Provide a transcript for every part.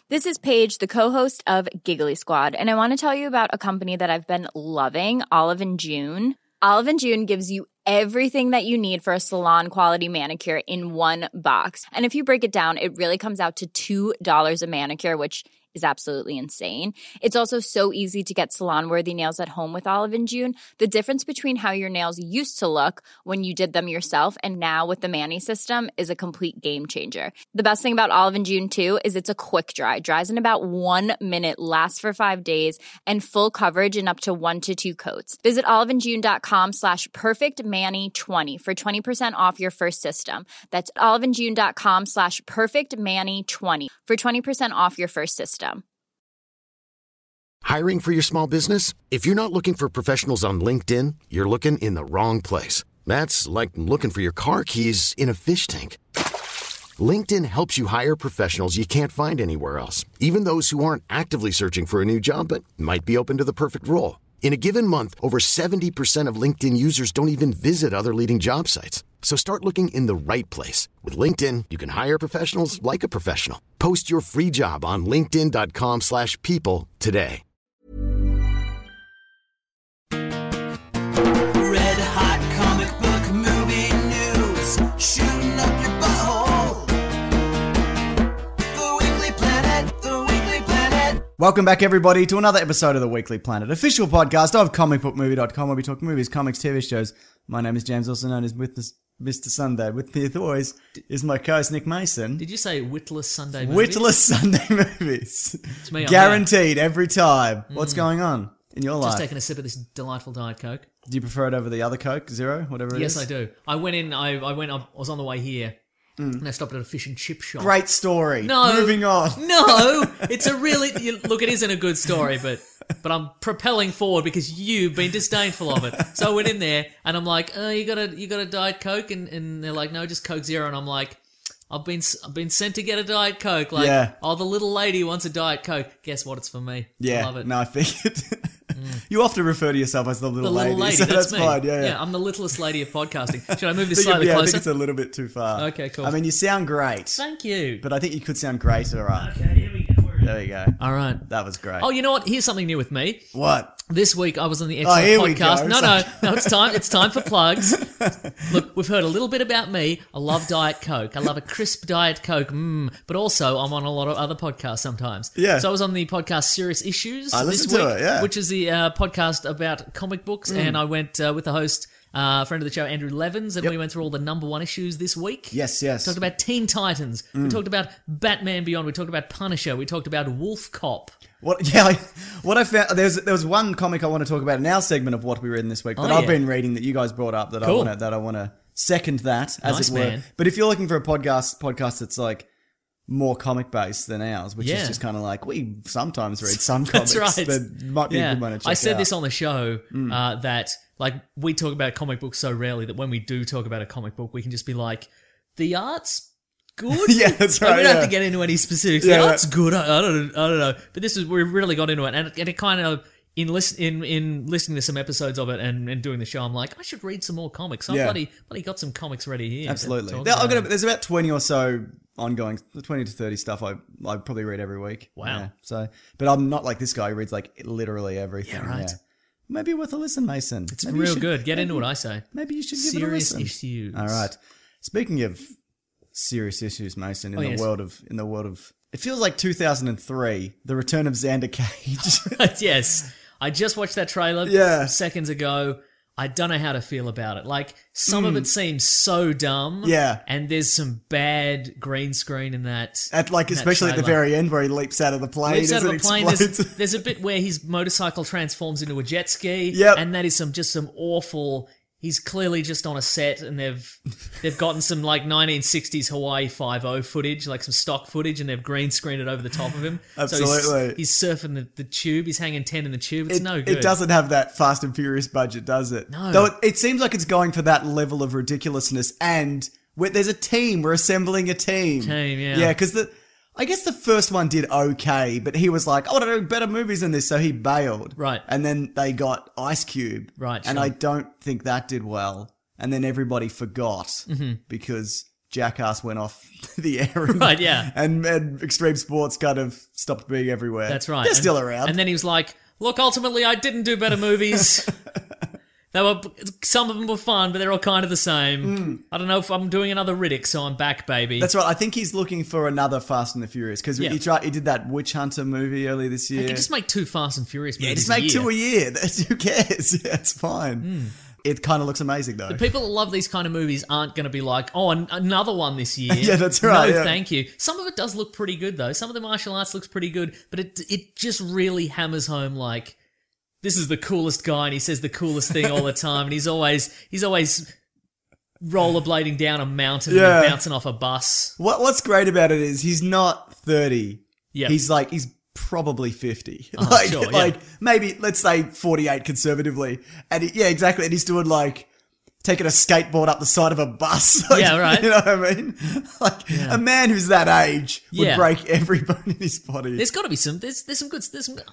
This is Paige, the co-host of Giggly Squad, and I want to tell you about a company that I've been loving, Olive & June. Olive & June gives you everything that you need for a salon-quality manicure in one box. And if you break it down, it really comes out to $2 a manicure, which is absolutely insane. It's also so easy to get salon-worthy nails at home with Olive & June. The difference between how your nails used to look when you did them yourself and now with the Mani system is a complete game changer. The best thing about Olive & June, too, is it's a quick dry. Dries in about 1 minute, lasts for 5 days, and full coverage in up to 1 to 2 coats. Visit oliveandjune.com/perfectmani20 for 20% off your first system. That's oliveandjune.com/perfectmani20 for 20% off your first system. Hiring for your small business? If you're not looking for professionals on LinkedIn, you're looking in the wrong place. That's like looking for your car keys in a fish tank. LinkedIn helps you hire professionals you can't find anywhere else, even those who aren't actively searching for a new job but might be open to the perfect role. In a given month, over 70% of LinkedIn users don't even visit other leading job sites. So start looking in the right place. With LinkedIn, you can hire professionals like a professional. Post your free job on linkedin.com/people today. Red hot comic book movie news, shooting up your butthole. The Weekly Planet, the Weekly Planet. Welcome back, everybody, to another episode of the Weekly Planet, official podcast of comicbookmovie.com, where we talk movies, comics, TV shows. My name is James, also known as Mr. Sunday. With me, as always, is my co-host Nick Mason. Did you say Witless Sunday movies? Witless Sunday movies. It's me, guaranteed every time. What's going on in your life? Just taking a sip of this delightful Diet Coke. Do you prefer it over the other Coke, Zero, whatever it is? Yes, I do. I went in, I was on the way here, and I stopped at a fish and chip shop. Great story. No. Moving on. No! It's a really... Look, it isn't a good story, but I'm propelling forward because you've been disdainful of it. So I went in there, and I'm like, oh, you got a Diet Coke? And they're like, no, just Coke Zero. And I'm like... I've been sent to get a Diet Coke. Like, yeah. Oh, the little lady wants a Diet Coke. Guess what? It's for me. Yeah. I love it. No, I figured. You often refer to yourself as the little lady. So that's me. fine. Yeah, I'm the littlest lady of podcasting. Should I move this slightly I closer? think it's a little bit too far. Okay, cool. I mean, you sound great. Thank you. But I think you could sound greater. Okay, here we go. There you go. All right. That was great. Oh, you know what? Here's something new with me. What? This week I was on the Oh, here Excellent we podcast. go. No, it's time. It's time for plugs. Look, we've heard a little bit about me. I love Diet Coke. I love a crisp Diet Coke. But also I'm on a lot of other podcasts sometimes. Yeah. So I was on the podcast Serious Issues I this listened week, to it, yeah. which is the podcast about comic books, and I went with the host, friend of the show, Andrew Levins, and we went through all the number one issues this week. Yes. We talked about Teen Titans. We talked about Batman Beyond. We talked about Punisher. We talked about Wolf Cop. What I found, there was one comic I want to talk about in our segment of what we read in this week that I've been reading that you guys brought up that Cool. I want to second that, as Nice, it were. man. But if you're looking for a podcast that's like more comic based than ours, which is just kind of like we sometimes read some comics, That's right. that might be a good one to check out. I said this on the show that like we talk about comic books so rarely that when we do talk about a comic book, we can just be like, the art's good. Yeah, that's right. Like, we don't have to get into any specifics. Yeah, the art's good. I don't know. But we really got into it, and it kind of in listening to some episodes of it and doing the show, I'm like, I should read some more comics. I've bloody got some comics ready here. Absolutely. There's about 20 or so ongoing, 20 to 30 stuff I probably read every week. Wow. Yeah, so, but I'm not like this guy who reads like literally everything. Yeah, right. Maybe worth a listen, Mason. It's real good. Get into it, I say. Maybe you should give Serious it a listen. Issues. All right. Speaking of serious issues, Mason, in the world of it feels like 2003, the return of Xander Cage. Yes. I just watched that trailer seconds ago. I don't know how to feel about it. Like, some of it seems so dumb. Yeah. And there's some bad green screen in that. Especially at the very end where he leaps out of the plane. Leaps out of a plane. There's a bit where his motorcycle transforms into a jet ski. Yep. And that is some awful... He's clearly just on a set, and they've gotten some like 1960s Hawaii 5-0 footage, like some stock footage, and they've green screened it over the top of him. Absolutely. So he's surfing the tube. He's hanging 10 in the tube. It's no good. It doesn't have that Fast and Furious budget, does it? No. Though it seems like it's going for that level of ridiculousness, and there's a team. We're assembling a team. Yeah, because I guess the first one did okay, but he was like, I want to do better movies than this, so he bailed. Right. And then they got Ice Cube. Right, And sure. I don't think that did well. And then everybody forgot because Jackass went off the air. And, Right, yeah. And Extreme Sports kind of stopped being everywhere. That's right. They're still around. And then he was like, look, ultimately I didn't do better movies. Some of them were fun, but they're all kind of the same. I don't know if I'm doing another Riddick, so I'm back, baby. That's right. I think he's looking for another Fast and the Furious because Yeah. he did that Witch Hunter movie earlier this year. They can just make 2 Fast and Furious movies just make a year. 2 a year. Who cares? Yeah, it's fine. It kind of looks amazing though. The people that love these kind of movies aren't going to be like, oh, another one this year. Yeah, that's right, No, yeah. thank you. Some of it does look pretty good, though. Some of the martial arts looks pretty good, but it just really hammers home, like, this is the coolest guy, and he says the coolest thing all the time, and he's always rollerblading down a mountain Yeah. and bouncing off a bus. What's great about it is he's not 30. Yeah. He's probably 50. Sure, yeah. Maybe, let's say 48 conservatively. And exactly. And he's doing taking a skateboard up the side of a bus. Yeah, right. You know what I mean? A man who's that age would Yeah. break every bone in his body. There's got to be some. There's some good.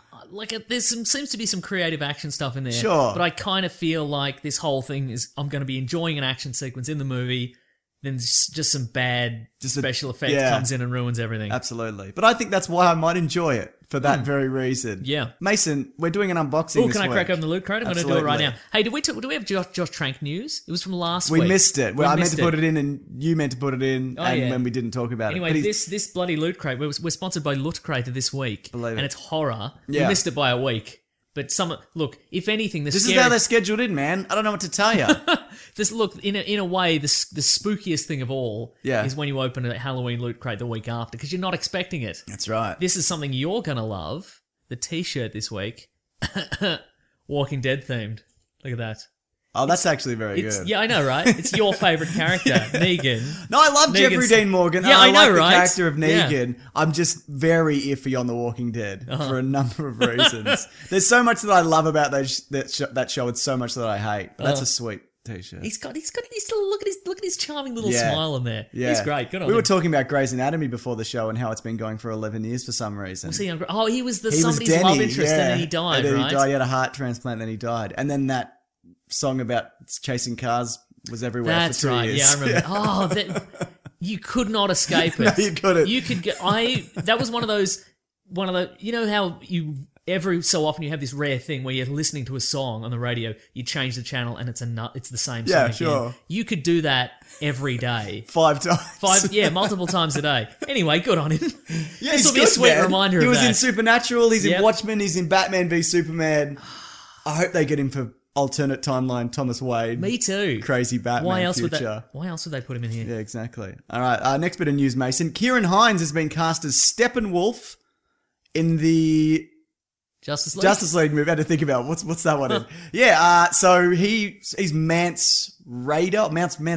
Seems to be some creative action stuff in there. Sure. But I kind of feel like this whole thing is I'm going to be enjoying an action sequence in the movie, then just some bad special effect comes in and ruins everything. Absolutely. But I think that's why I might enjoy it, for that very reason. Yeah. Mason, we're doing an unboxing Oh, this can I week. crack open the loot crate? I'm going to do it right Absolutely. now. Hey, do we have Josh Trank news? It was from last We week. missed it. Well, I meant to put it in and you meant to put it in yeah. when we didn't talk about Anyway, it. But he's- this bloody loot crate, we're sponsored by Loot Crate this week. Believe it. And it's horror. Yeah. We missed it by a week. But look, if anything, This is how they're scheduled in, man. I don't know what to tell you. in a way, the spookiest thing of all Yeah. is when you open a Halloween loot crate the week after because you're not expecting it. That's right. This is something you're gonna love. The T-shirt this week, Walking Dead themed. Look at that. Oh, that's actually very good. Yeah, I know, right? It's your favourite character, Negan. No, I love Negan's- Jeffrey Dean Morgan. Yeah, I know, like right? the character of Yeah. Negan. I'm just very iffy on The Walking Dead for a number of reasons. There's so much that I love about that show and so much that I hate. But that's a sweet t-shirt. He's still look at his charming little Yeah. smile on there. Yeah. He's great. Good on We him. were talking about Grey's Anatomy before the show and how it's been going for 11 years for some reason. Was he on- oh, he was He was somebody's Denny, love interest, yeah. and then he died, and then right? He died. He had a heart transplant, then he died. And then that song about chasing cars was everywhere That's for 2 right. years. Yeah, I remember. Oh, you could not escape it. No, you couldn't. You could get. That was one of the. You know how you every so often you have this rare thing where you're listening to a song on the radio, you change the channel and it's the same song Yeah, again. sure. You could do that every day. 5 times. Multiple times a day. Anyway, good on him. Yeah, This he's will be a good, sweet man. reminder He of was that. in Supernatural, he's Yep. in Watchmen, he's in Batman v Superman. I hope they get him for alternate timeline Thomas Wayne. Me too. Crazy Batman Why else future. would they put him in here? Yeah, exactly. All right, next bit of news, Mason. Kieran Hines has been cast as Steppenwolf in the Justice League. movie. I had to think about what's that one in. Yeah, so he's Mance Raider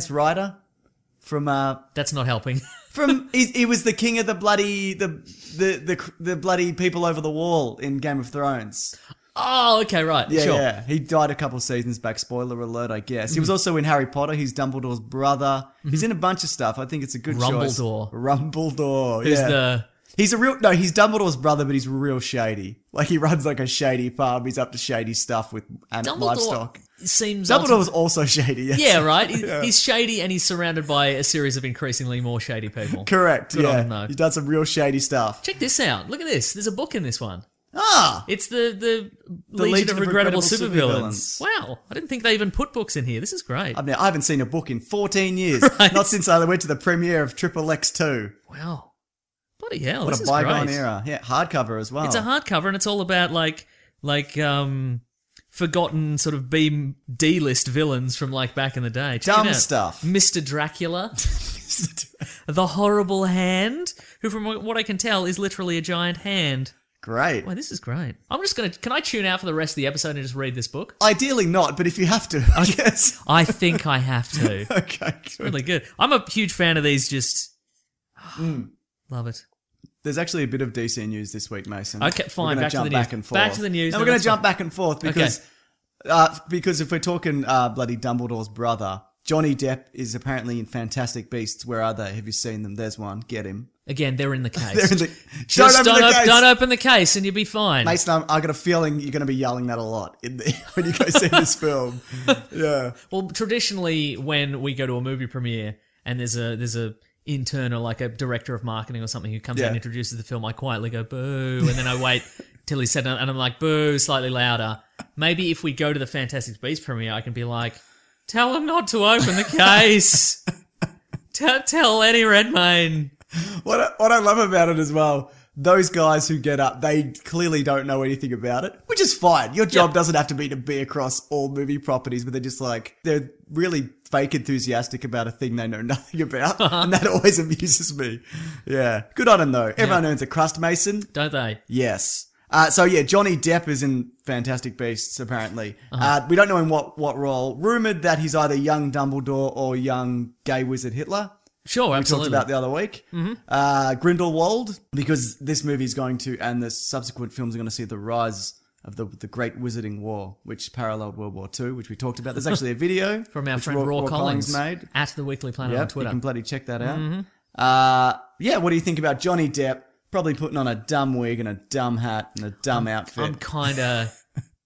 from That's not helping. he was the king of the bloody the bloody people over the wall in Game of Thrones. Oh, okay, right. Yeah, sure. yeah. He died a couple seasons back. Spoiler alert, I guess. He was also in Harry Potter. He's Dumbledore's brother. He's in a bunch of stuff. I think it's a good choice. Rumbledore. Who's yeah. He's he's Dumbledore's brother, but he's real shady. Like, he runs like a shady farm. He's up to shady stuff with livestock. Seems Dumbledore was also shady, yes. Yeah, right. He's shady, and he's surrounded by a series of increasingly more shady people. Correct, Good on yeah. him, though. He's done some real shady stuff. Check this out. Look at this. There's a book in this one. Ah! It's the Legion of Regrettable Supervillains. Wow, I didn't think they even put books in here. This is great. I haven't seen a book in 14 years. Right. Not since I went to the premiere of Triple X 2. Wow, bloody hell! What this a is bygone great. era. Yeah, hardcover as well. It's a hardcover, and it's all about forgotten sort of D-list villains from like back in the day. Check it Dumb out. stuff. Mr. Dracula, the Horrible Hand, who from what I can tell is literally a giant hand. Great. Wow, this is great. I'm just gonna. Can I tune out for the rest of the episode and just read this book? Ideally not, but if you have to, I guess. I think I have to. Okay. It's really good. I'm a huge fan of these. Just love it. There's actually a bit of DC news this week, Mason. Okay, fine. We're Back gonna to the jump news. back and forth. Back to the news. No, No, we're going that's to jump fine. back and forth because if we're talking bloody Dumbledore's brother, Johnny Depp is apparently in Fantastic Beasts. Where are they? Have you seen them? There's one. Get him. Again, they're in the case. They're in the. Just don't open the case. don't open the case, and you'll be fine. Mason, I got a feeling you're going to be yelling that a lot when you go see this film. Yeah. Well, traditionally, when we go to a movie premiere and there's a intern or like a director of marketing or something who comes out and introduces the film, I quietly go boo, and then I wait till he's said it, and I'm like boo, slightly louder. Maybe if we go to the Fantastic Beasts premiere, I can be like, tell him not to open the case. Tell Eddie Redmayne. What I love about it as well, those guys who get up, they clearly don't know anything about it, which is fine. Your job doesn't have to be across all movie properties, but they're just like, they're really fake enthusiastic about a thing they know nothing about, and that always amuses me. Yeah. Good on them, though. Everyone earns a crust, Mason. Don't they? Yes. Johnny Depp is in Fantastic Beasts, apparently. We don't know in what role. Rumoured that he's either young Dumbledore or young gay wizard Hitler. Sure, absolutely. We talked about the other week. Mm-hmm. Grindelwald, because this movie is going to, and the subsequent films are going to see the rise of the Great Wizarding War, which paralleled World War II, which we talked about. There's actually a video from our friend Raw Collins made at the Weekly Planet on Twitter. You can bloody check that out. Mm-hmm. What do you think about Johnny Depp probably putting on a dumb wig and a dumb hat and a dumb outfit? I'm kind of...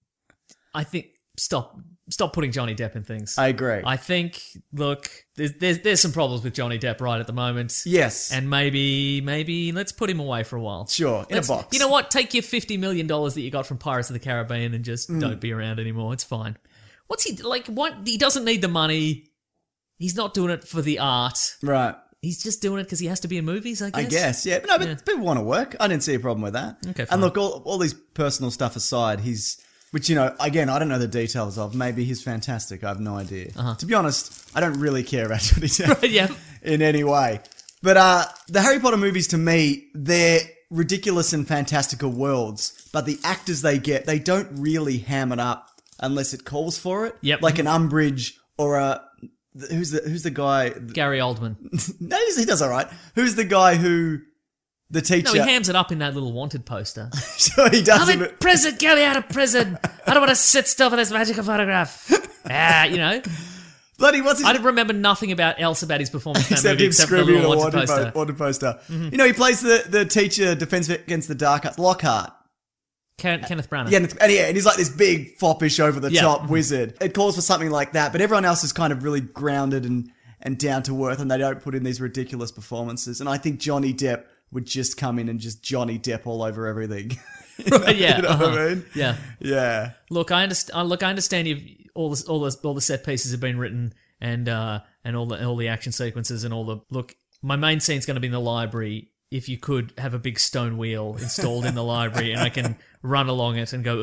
I think... Stop putting Johnny Depp in things. I agree. I think, look, there's some problems with Johnny Depp right at the moment. Yes. And maybe let's put him away for a while. Sure, in a box. You know what? Take your $50 million that you got from Pirates of the Caribbean and just don't be around anymore. It's fine. What's he, like, what? He doesn't need the money. He's not doing it for the art. Right. He's just doing it because he has to be in movies, I guess. Yeah. But people want to work. I didn't see a problem with that. Okay, fine. And look, all these personal stuff aside, which, again, I don't know the details of. Maybe he's fantastic. I have no idea. To be honest, I don't really care about Johnny Depp in any way. But the Harry Potter movies, to me, they're ridiculous and fantastical worlds. But the actors they get, they don't really ham it up unless it calls for it. Yep. Like an Umbridge or a... Who's the guy? Gary Oldman. No, he does all right. Who's the guy who... The teacher... No, he hams it up in that little wanted poster. Sure, he does. I'm in prison, get me out of prison. I don't want to sit still for this magical photograph. Bloody, what's his... I remember nothing else about his performance in that except movie him except for the screaming little at a wanted poster. Mm-hmm. He plays the teacher, Defense Against the Dark Arts, Lockhart. Kenneth Branagh. Yeah, and he's like this big, foppish, over-the-top wizard. It calls for something like that, but everyone else is kind of really grounded and down to earth, and they don't put in these ridiculous performances. And I think Johnny Depp would just come in and just Johnny Depp all over everything. Right, yeah. You know what I mean? Yeah. Yeah. Look, I understand all the set pieces have been written and all the action sequences and all the... Look, my main scene's going to be in the library. If you could have a big stone wheel installed in the library and I can run along it and go...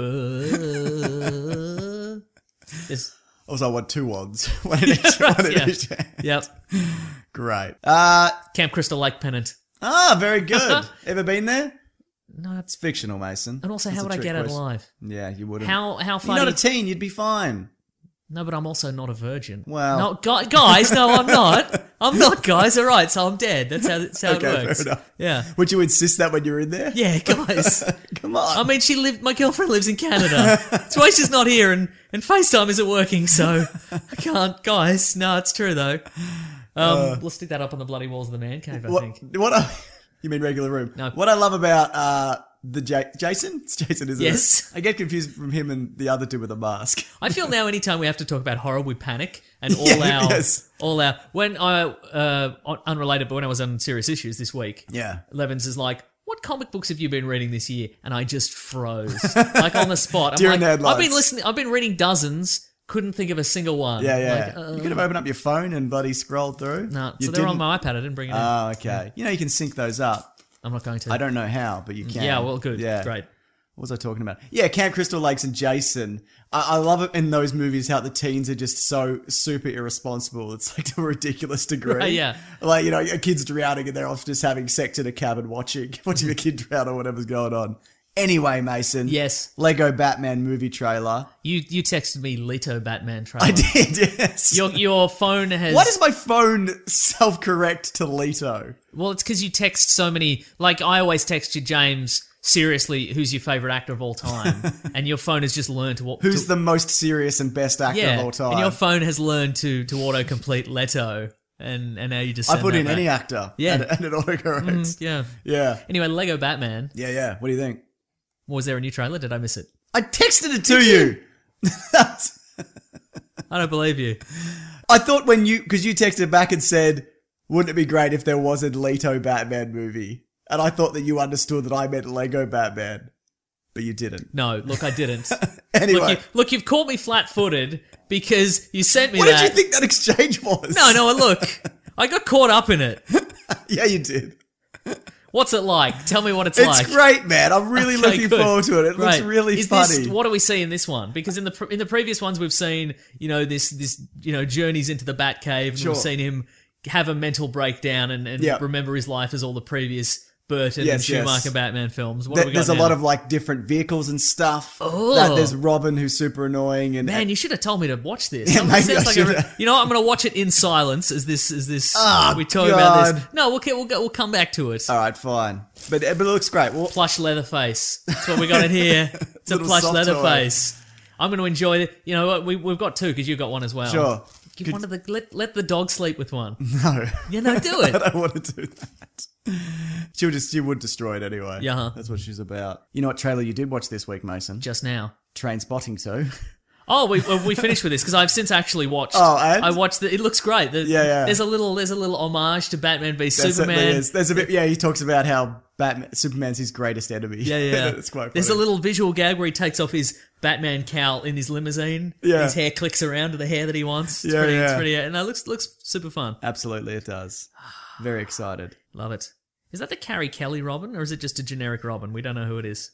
Also, I want two wands. One in each hand. Yep. Great. Camp Crystal Lake Pennant. Very good. Ever been there? No, It's fictional, Mason. And also, That's how would I get out alive? Yeah, you wouldn't. How far? You're not a teen. You'd be fine. No, but I'm also not a virgin. Well, no, guys, no, I'm not. I'm not, guys. All right, so I'm dead. That's how it works. Fair enough. Yeah. Would you insist that when you're in there? Yeah, guys. Come on. I mean, my girlfriend lives in Canada. That's why she's not here, and FaceTime isn't working, so I can't. Guys, no, it's true though. We'll stick that up on the bloody walls of the man cave, I think. You mean regular room? No. What I love about Jason? It's Jason, isn't it? Yes. I get confused from him and the other two with a mask. I feel now anytime we have to talk about horror, we panic. And when unrelated, but when I was on Serious Issues this week, Levins is like, what comic books have you been reading this year? And I just froze. Like on the spot. I'm like, I've been reading dozens. Couldn't think of a single one. Yeah. You could have opened up your phone and bloody scrolled through. No, so they're on my iPad. I didn't bring it in. Oh, okay. You can sync those up. I'm not going to. I don't know how, but you can. Yeah, well, good. Yeah. Great. What was I talking about? Yeah, Camp Crystal Lakes and Jason. I love it in those movies how the teens are just so super irresponsible. It's like to a ridiculous degree. Right, yeah. Like, a kid's drowning and they're off just having sex in a cabin watching a kid drown or whatever's going on. Anyway, Mason. Yes. Lego Batman movie trailer. You texted me Leto Batman trailer. I did, yes. Your phone has... Why does my phone self-correct to Leto? Well, it's because you text so many... Like, I always text you, James, seriously, who's your favourite actor of all time? And your phone has just learned to... Who's the most serious and best actor of all time? And your phone has learned to autocomplete Leto. And now you just I put in any actor. Yeah. And it autocorrects. Yeah. Yeah. Anyway, Lego Batman. Yeah. What do you think? Was there a new trailer? Did I miss it? I texted it to you. I don't believe you. I thought because you texted back and said, wouldn't it be great if there was a Leto Batman movie? And I thought that you understood that I meant Lego Batman, but you didn't. No, look, I didn't. Anyway. Look, you've caught me flat-footed because you sent me What that. did you think that exchange was? No, look. I got caught up in it. Yeah, you did. What's it like? Tell me what it's It's like. great, man. I'm really Okay, looking good. forward to it. It looks Right. really Is funny. What do we see in this one? Because in the previous ones we've seen, this journeys into the Batcave, and Sure. we've seen him have a mental breakdown and Yeah. remember his life as all the previous Burton and Yes, Schumacher yes. Batman films. What have we got There's a now? lot of like different vehicles and stuff. Oh. There's Robin who's super annoying and Man, you should have told me to watch this. Yeah, It maybe sounds I like should've. you know what? I'm going to watch it in silence as this Oh, we talk about this. God. No, we'll come back to it. all right, fine. But it looks great. Well, Plush leather face. That's what we got in here. It's a Little plush soft leather toy. face. I'm going to enjoy it. You know what? We've got two because you've got one as well. sure. Give one of the let the dog sleep with one. No. You know, do I it. don't want to do that. She would destroy it anyway. Yeah. That's what she's about. You know what trailer you did watch this week, Mason? Just now. Trainspotting 2. Oh, we finished with this because I've since actually watched. Oh, and? I watched it looks great. Yeah. There's a little homage to Batman v There certainly Superman. is. There's a bit. Yeah, he talks about how Superman's his greatest enemy. Yeah. It's quite funny. There's a little visual gag where he takes off his Batman cowl in his limousine. Yeah. His hair clicks around to the hair that he wants. It's Yeah, pretty, yeah. It's pretty, and it looks super fun. Absolutely, it does. Very excited. Love it. Is that the Carrie Kelly Robin, or is it just a generic Robin? We don't know who it is.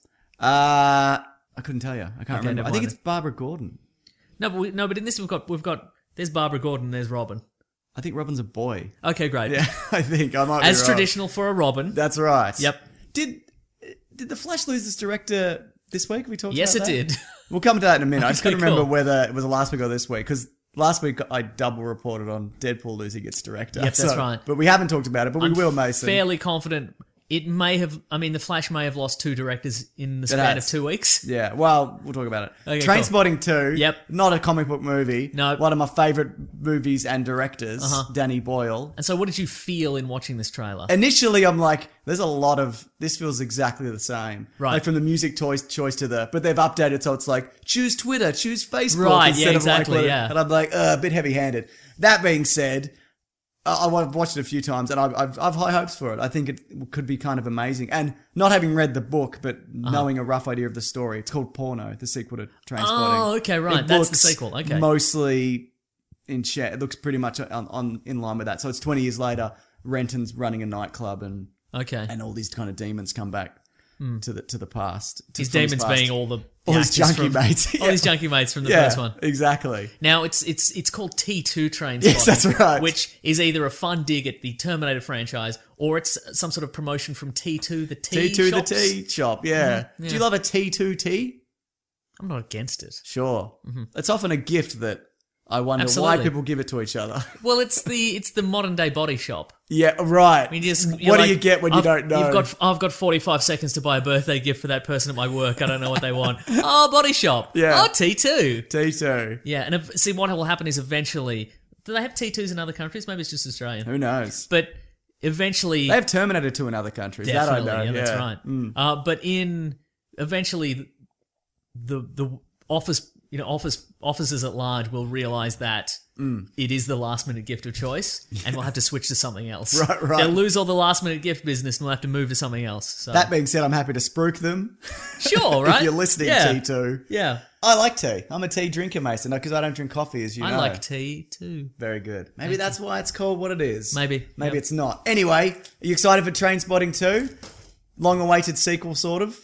I couldn't tell you. I can't remember. never I think mind. it's Barbara Gordon. No, but in this we've got. There's Barbara Gordon. There's Robin. I think Robin's a boy. Okay, great. Yeah, I think I might be As wrong. traditional for a Robin. That's right. Yep. Did the Flash lose its director this week? We talked. Yes, about it that? did. We'll come to that in a minute. I just Okay, couldn't remember cool. whether it was last week or this week because last week I double reported on Deadpool losing its director. Yep, that's right. But we haven't talked about it. But we will, Mason. Fairly confident. It may have. I mean, the Flash may have lost two directors in the span of has. 2 weeks. Yeah, well, we'll talk about it. Okay, Trainspotting 2. Yep. Not a comic book movie. No. One of my favourite movies and directors, Danny Boyle. And so, what did you feel in watching this trailer? Initially, I'm like, there's a lot of, this feels exactly the same. Right. Like from the music choice to the, but they've updated so it's like, choose Twitter, choose Facebook. Right, instead yeah, of like exactly, what- yeah. And I'm like, a bit heavy handed. That being said, I've watched it a few times and I've high hopes for it. I think it could be kind of amazing. And not having read the book, but knowing a rough idea of the story, it's called Porno, the sequel to Trainspotting. Oh, okay, right. It That's the looks sequel. Okay. Mostly in chat. It looks pretty much in line with that. So it's 20 years later, Renton's running a nightclub Okay. and all these kind of demons come back to the past. His from demons past. being all the All his actors junkie from- mates. all his junkie mates from the Yeah, first one. exactly. Now it's called T2 Trainspotting. Yes, that's right. Which is either a fun dig at the Terminator franchise or it's some sort of promotion from T2 the tea T2 shops. the tea shop, yeah. Do you love a T2 tea? I'm not against it. Sure. It's often a gift that I wonder why Absolutely. people give it to each other. Well, it's the modern day body shop. Yeah, right. I mean, you're what like, do you get when you don't know? I've got 45 seconds to buy a birthday gift for that person at my work. I don't know what they want. Oh, body shop. Yeah. Oh, T2. T2. Yeah, and see what will happen is eventually. Do they have T2s in other countries? Maybe it's just Australian. Who knows? But eventually, They have Terminator 2 in other countries. That I definitely, know. yeah, that's right. But eventually, the officers at large will realise that it is the last minute gift of choice, and we'll have to switch to something else. Right. They'll lose all the last minute gift business, and we'll have to move to something else. So That being said, I'm happy to spruik them. sure, right? If you're listening, yeah. T2. Yeah, I like tea. I'm a tea drinker, Mason, because I don't drink coffee, as you know. I like tea too. Very good. Maybe that's why it's called what it is. Maybe. Maybe Yep. it's not. Anyway, are you excited for Trainspotting 2? Long-awaited sequel, sort of?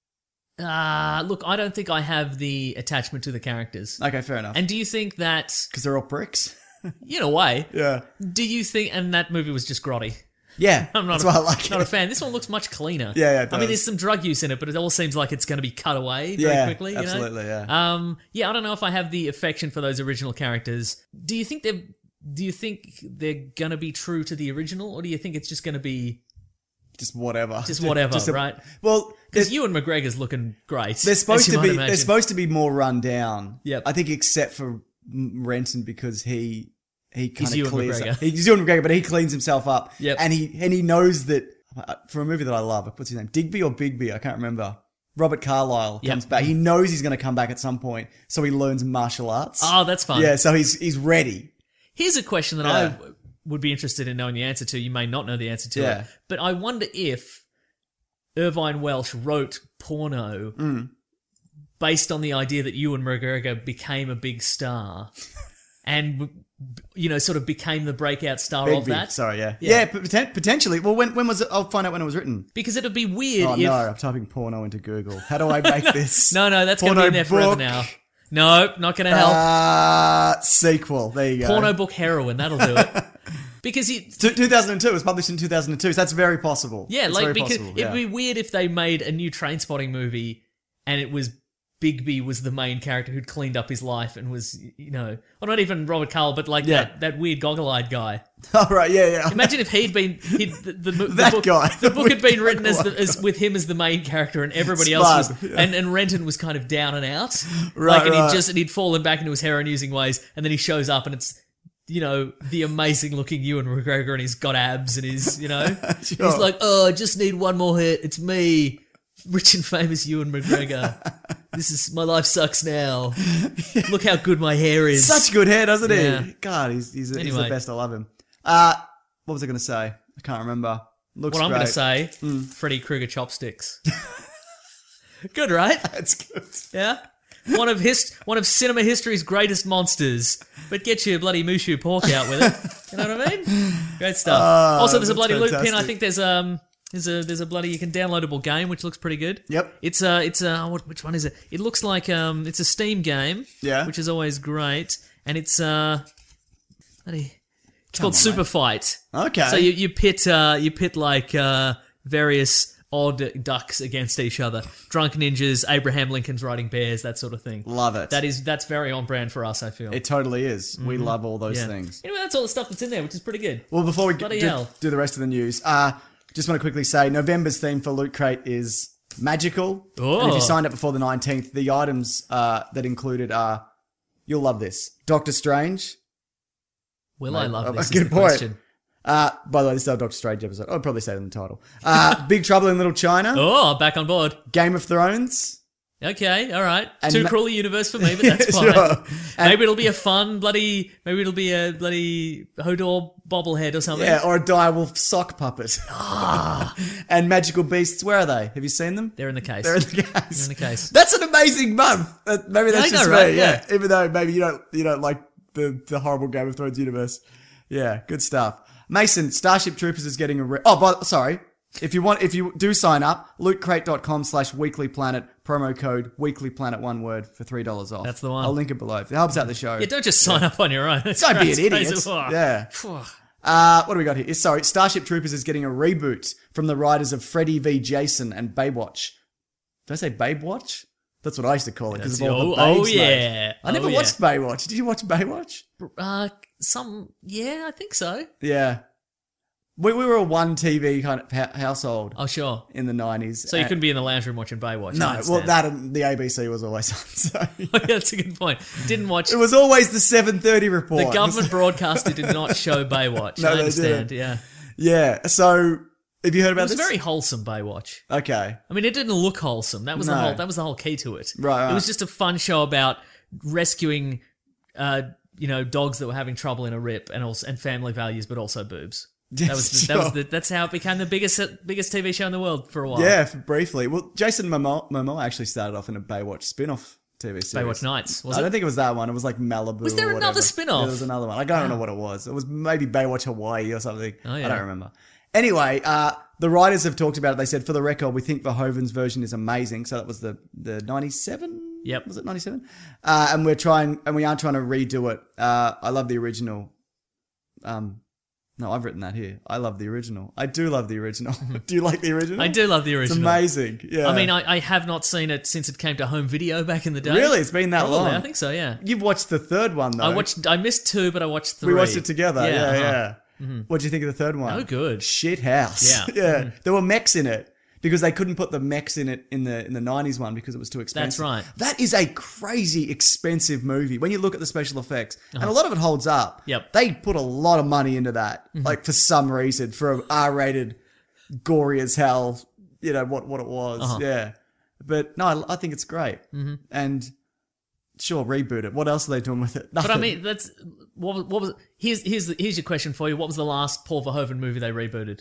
Look, I don't think I have the attachment to the characters. Okay, fair enough. And do you think that, Because they're all pricks? in a way, Yeah. do you think, and that movie was just grotty? Yeah, I'm not that's a, why I like not it. a fan. This one looks much cleaner. Yeah, it I mean, does. there's some drug use in it, but it all seems like it's going to be cut away very Yeah, quickly. You absolutely, know? yeah. Yeah, I don't know if I have the affection for those original characters. Do you think they're going to be true to the original, or do you think it's just going to be Just whatever. just whatever, right? Well, Because Ewan McGregor's looking great. they're supposed as you to might be. imagine. They're supposed to be more run down. Yep. I think, except for Renton, because he kind of Ewan clears. McGregor. He's Ewan McGregor, but he cleans himself up. Yep. And he knows that for a movie that I love. What's his name? Digby or Bigby? I can't remember. Robert Carlyle Yep. comes back. He knows he's going to come back at some point, so he learns martial arts. Oh, that's fun. Yeah, so he's ready. Here's a question that Yeah. would be interested in knowing the answer to. You may not know the answer to Yeah. it. But I wonder if Irvine Welsh wrote porno based on the idea that Ewan McGregor became a big star and, sort of became the breakout star of that. Sorry, yeah. Yeah, but potentially. Well, when was it? I'll find out when it was written. Because it would be weird Oh, if... no, I'm typing porno into Google. How do I make this? No, that's going to be in there forever book. now. No, not going to help. Sequel. There you go. Porno book heroin, that'll do it. Because 2002. It was published in 2002, so that's very possible. yeah, It's like very because possible, it'd be weird if they made a new Trainspotting movie and it was Bigby was the main character who'd cleaned up his life and was, well, not even Robert Carl, but like that weird goggle-eyed guy. Oh, right, yeah. Imagine if the book, guy. The book had been written as with him as the main character and everybody else was, yeah. and Renton was kind of down and out, Right, and he'd fallen back into his heroin-using ways, and then he shows up and it's, the amazing-looking Ewan McGregor, and he's got abs, and he's, he's like, oh, I just need one more hit. It's me, rich and famous Ewan McGregor. My life sucks now. Look how good my hair is. Such good hair, doesn't he? Yeah. God, he's the Anyway. best. I love him. What was I going to say? I can't remember. Looks What I'm great. going to say, Freddy Krueger chopsticks. Good, right? That's good. Yeah. One of cinema history's greatest monsters. But get your bloody Mushu pork out with it. You know what I mean? Great stuff. Also, there's a that's bloody loot pin. I fantastic. think there's a bloody, you can downloadable game which looks pretty good. Yep. It's which one is it? It looks like it's a Steam game. Yeah. Which is always great, and it's called on, Super Fight. Okay. So you pit like various odd ducks against each other. Drunk ninjas, Abraham Lincoln's riding bears, that sort of thing. Love it. That's very on brand for us, I feel. It totally is. We love all those Yeah. things. Anyway, that's all the stuff that's in there, which is pretty good. Well, before we Bloody hell. do the rest of the news, just want to quickly say November's theme for Loot Crate is magical. Oh. And if you signed up before the 19th, the items that included are, you'll love this, Doctor Strange. Will I love this? Good is the point. question. By the way, this is our Doctor Strange episode. I'd probably say it in the title. Big Trouble in Little China. Oh, back on board. Game of Thrones. Okay, all right. And Too ma- cruel a universe for me, but that's fine. Sure. Maybe it'll be a fun maybe it'll be a bloody Hodor bobblehead or something. Yeah, or a direwolf sock puppet. And Magical Beasts, where are they? Have you seen them? They're in the case. They're in the case. They're in the case. That's an amazing month. Maybe that's I know, just right? me. Yeah. Even though maybe you don't like the horrible Game of Thrones universe. Yeah, good stuff. Mason, Starship Troopers is getting a sorry. If you do sign up, lootcrate.com/weeklyplanet, promo code weeklyplanet, one word, for $3 off. That's the one. I'll link it below. It helps out the show. Yeah, don't just sign up on your own. That's Don't be an crazy. idiot. Oh. Yeah. What do we got here? Sorry, Starship Troopers is getting a reboot from the writers of Freddy v. Jason and Baywatch. Did I say Babewatch? That's what I used to call it because of all the babes, mate. yeah. I never watched Baywatch. Did you watch Baywatch? Yeah, I think so. Yeah. We were a one TV kind of household Oh, sure. in the 90s. So you couldn't be in the lounge room watching Baywatch. No, I well, understand. that and the ABC was always on. So Yeah, that's a good point. Didn't watch. it was always the 7:30 report. The government broadcaster did not show Baywatch. No, I they understand. didn't. Yeah, Yeah. So have you heard it about was this? very wholesome Baywatch. Okay. I mean, it didn't look wholesome. That was No. the whole key to it. Right. It was just a fun show about rescuing, dogs that were having trouble in a rip and family values, but also boobs. That's how it became the biggest TV show in the world for a while. Yeah, briefly. Well, Jason Momoa actually started off in a Baywatch spin-off TV series. Baywatch Nights, was I it? don't think it was that one. It was like Malibu. Was there or another whatever. spin-off? Yeah, there was another one. I don't know what it was. It was maybe Baywatch Hawaii or something. Oh, yeah. I don't remember. Anyway, the writers have talked about it. They said, for the record, we think Verhoeven's version is amazing. So that was the 97? Yep. Was it 97? And we aren't trying to redo it. I love the original. No, I've written that here. I love the original. I do love the original. Do you like the original? I do love the It's original. amazing. Yeah. I mean, I have not seen it since it came to home video back in the day. Really? It's been that Probably, long? I think so, yeah. You've watched the third one, though. I missed 2, but I watched 3. We watched it together. Yeah, uh-huh. What do you think of the third one? Oh, good. Shit house. Yeah. yeah. There were mechs in it because they couldn't put the mechs in it in the 90s one because it was too expensive. That's right. That is a crazy expensive movie when you look at the special effects. And a lot of it holds up. Yep. They put a lot of money into that. Like for some reason, for an R-rated, gory as hell, what it was. Yeah. But no, I think it's great. And Sure, reboot it. What else are they doing with it? But I Nothing. mean, that's what was. Here's your question for you. What was the last Paul Verhoeven movie they rebooted?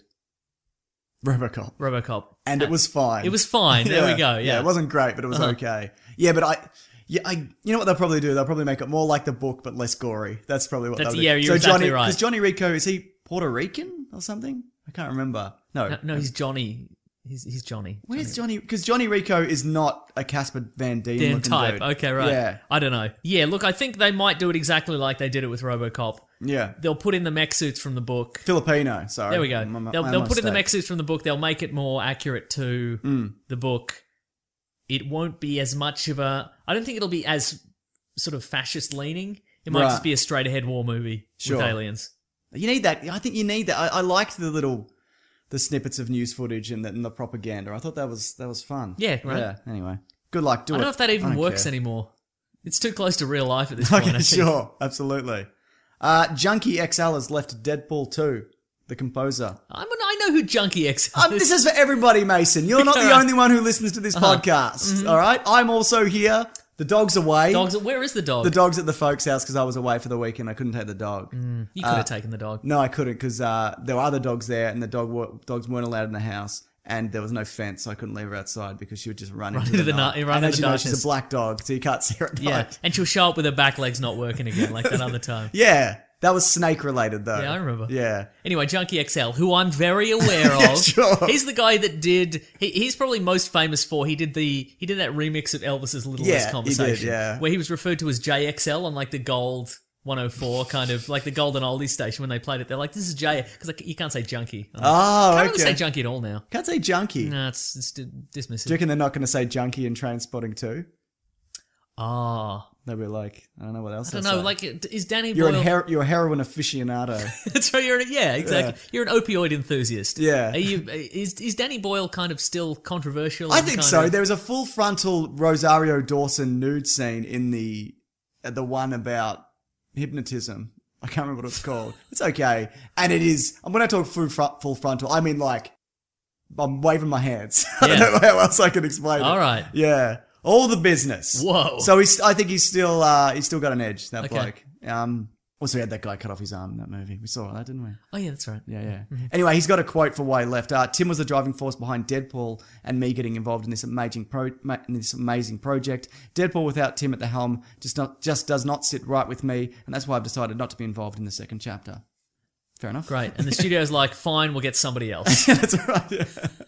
RoboCop. And Uh, it was fine. It was fine. There we go. Yeah. It wasn't great, but it was okay. Yeah, but you know what they'll probably do? They'll probably make it more like the book, but less gory. That's probably what they'll do. Yeah, you're exactly right. Because Johnny Rico, is he Puerto Rican or something? I can't remember. No, he's Johnny. He's Johnny. Where's Johnny? Because Johnny Rico is not a Casper Van Dien Dan looking type. dude. Okay, right. Yeah. I don't know. Yeah, look, I think they might do it exactly like they did it with RoboCop. Yeah. They'll put in the mech suits from the book. Filipino, sorry. There we go. They'll put in the mech mech suits from the book. They'll make it more accurate to the book. It won't be as much of a... I don't think it'll be as sort of fascist leaning. It might just be a straight ahead war movie with aliens. You need that. I think you need that. I liked the snippets of news footage and the propaganda. I thought that was fun. Yeah, right. Yeah, anyway. Good luck. Do it. I don't know if that even works anymore. It's too close to real life at this point, I think. Sure. Absolutely. Junkie XL has left Deadpool 2, the composer. I know who Junkie XL is. This is for everybody, Mason. You're not the only one who listens to this podcast. All right? I'm also here. The dog's away. Where is the dog? The dog's at the folks' house because I was away for the weekend. I couldn't take the dog. You could have taken the dog. No, I couldn't because there were other dogs there and the dogs weren't allowed in the house and there was no fence, so I couldn't leave her outside because she would just run into the night. And as you know, she's a black dog, so you can't see her at night. Yeah, and she'll show up with her back legs not working again like that other time. Yeah, that was snake related though. Yeah, I remember. Yeah. Anyway, Junkie XL, who I'm very aware of. Sure. He's the guy that did. He's probably most famous for. He did that remix of Elvis's Little Less Conversation, he did, yeah. where he was referred to as JXL on like the Gold 104, kind of like the Golden Oldies station when they played it. They're like, "This is J," because you can't say Junkie. Can't even say Junkie at all now. Can't say Junkie. No, it's dismissive. Do you reckon they're not going to say Junkie in Trainspotting too? Ah. They'll be like, I don't know what else. I don't know. Like, is Danny you're Boyle? You're a heroin aficionado. That's right. Exactly. Yeah. You're an opioid enthusiast. Yeah. Is Danny Boyle kind of still controversial? I think so. There was a full frontal Rosario Dawson nude scene in the one about hypnotism. I can't remember what it's called. It's okay, and it is. And when I talk full frontal, I mean like I'm waving my hands. I don't know how else I can explain it. All right. Yeah. All the business. Whoa. So I think he's still got an edge, that bloke. Also, he had that guy cut off his arm in that movie. We saw that, didn't we? Oh, yeah, that's right. Yeah. Mm-hmm. Anyway, he's got a quote for why he left. Tim was the driving force behind Deadpool and me getting involved in this amazing project. Deadpool without Tim at the helm just does not sit right with me, and that's why I've decided not to be involved in the second chapter. Fair enough. Great. And the studio's like, fine, we'll get somebody else. That's right. Yeah.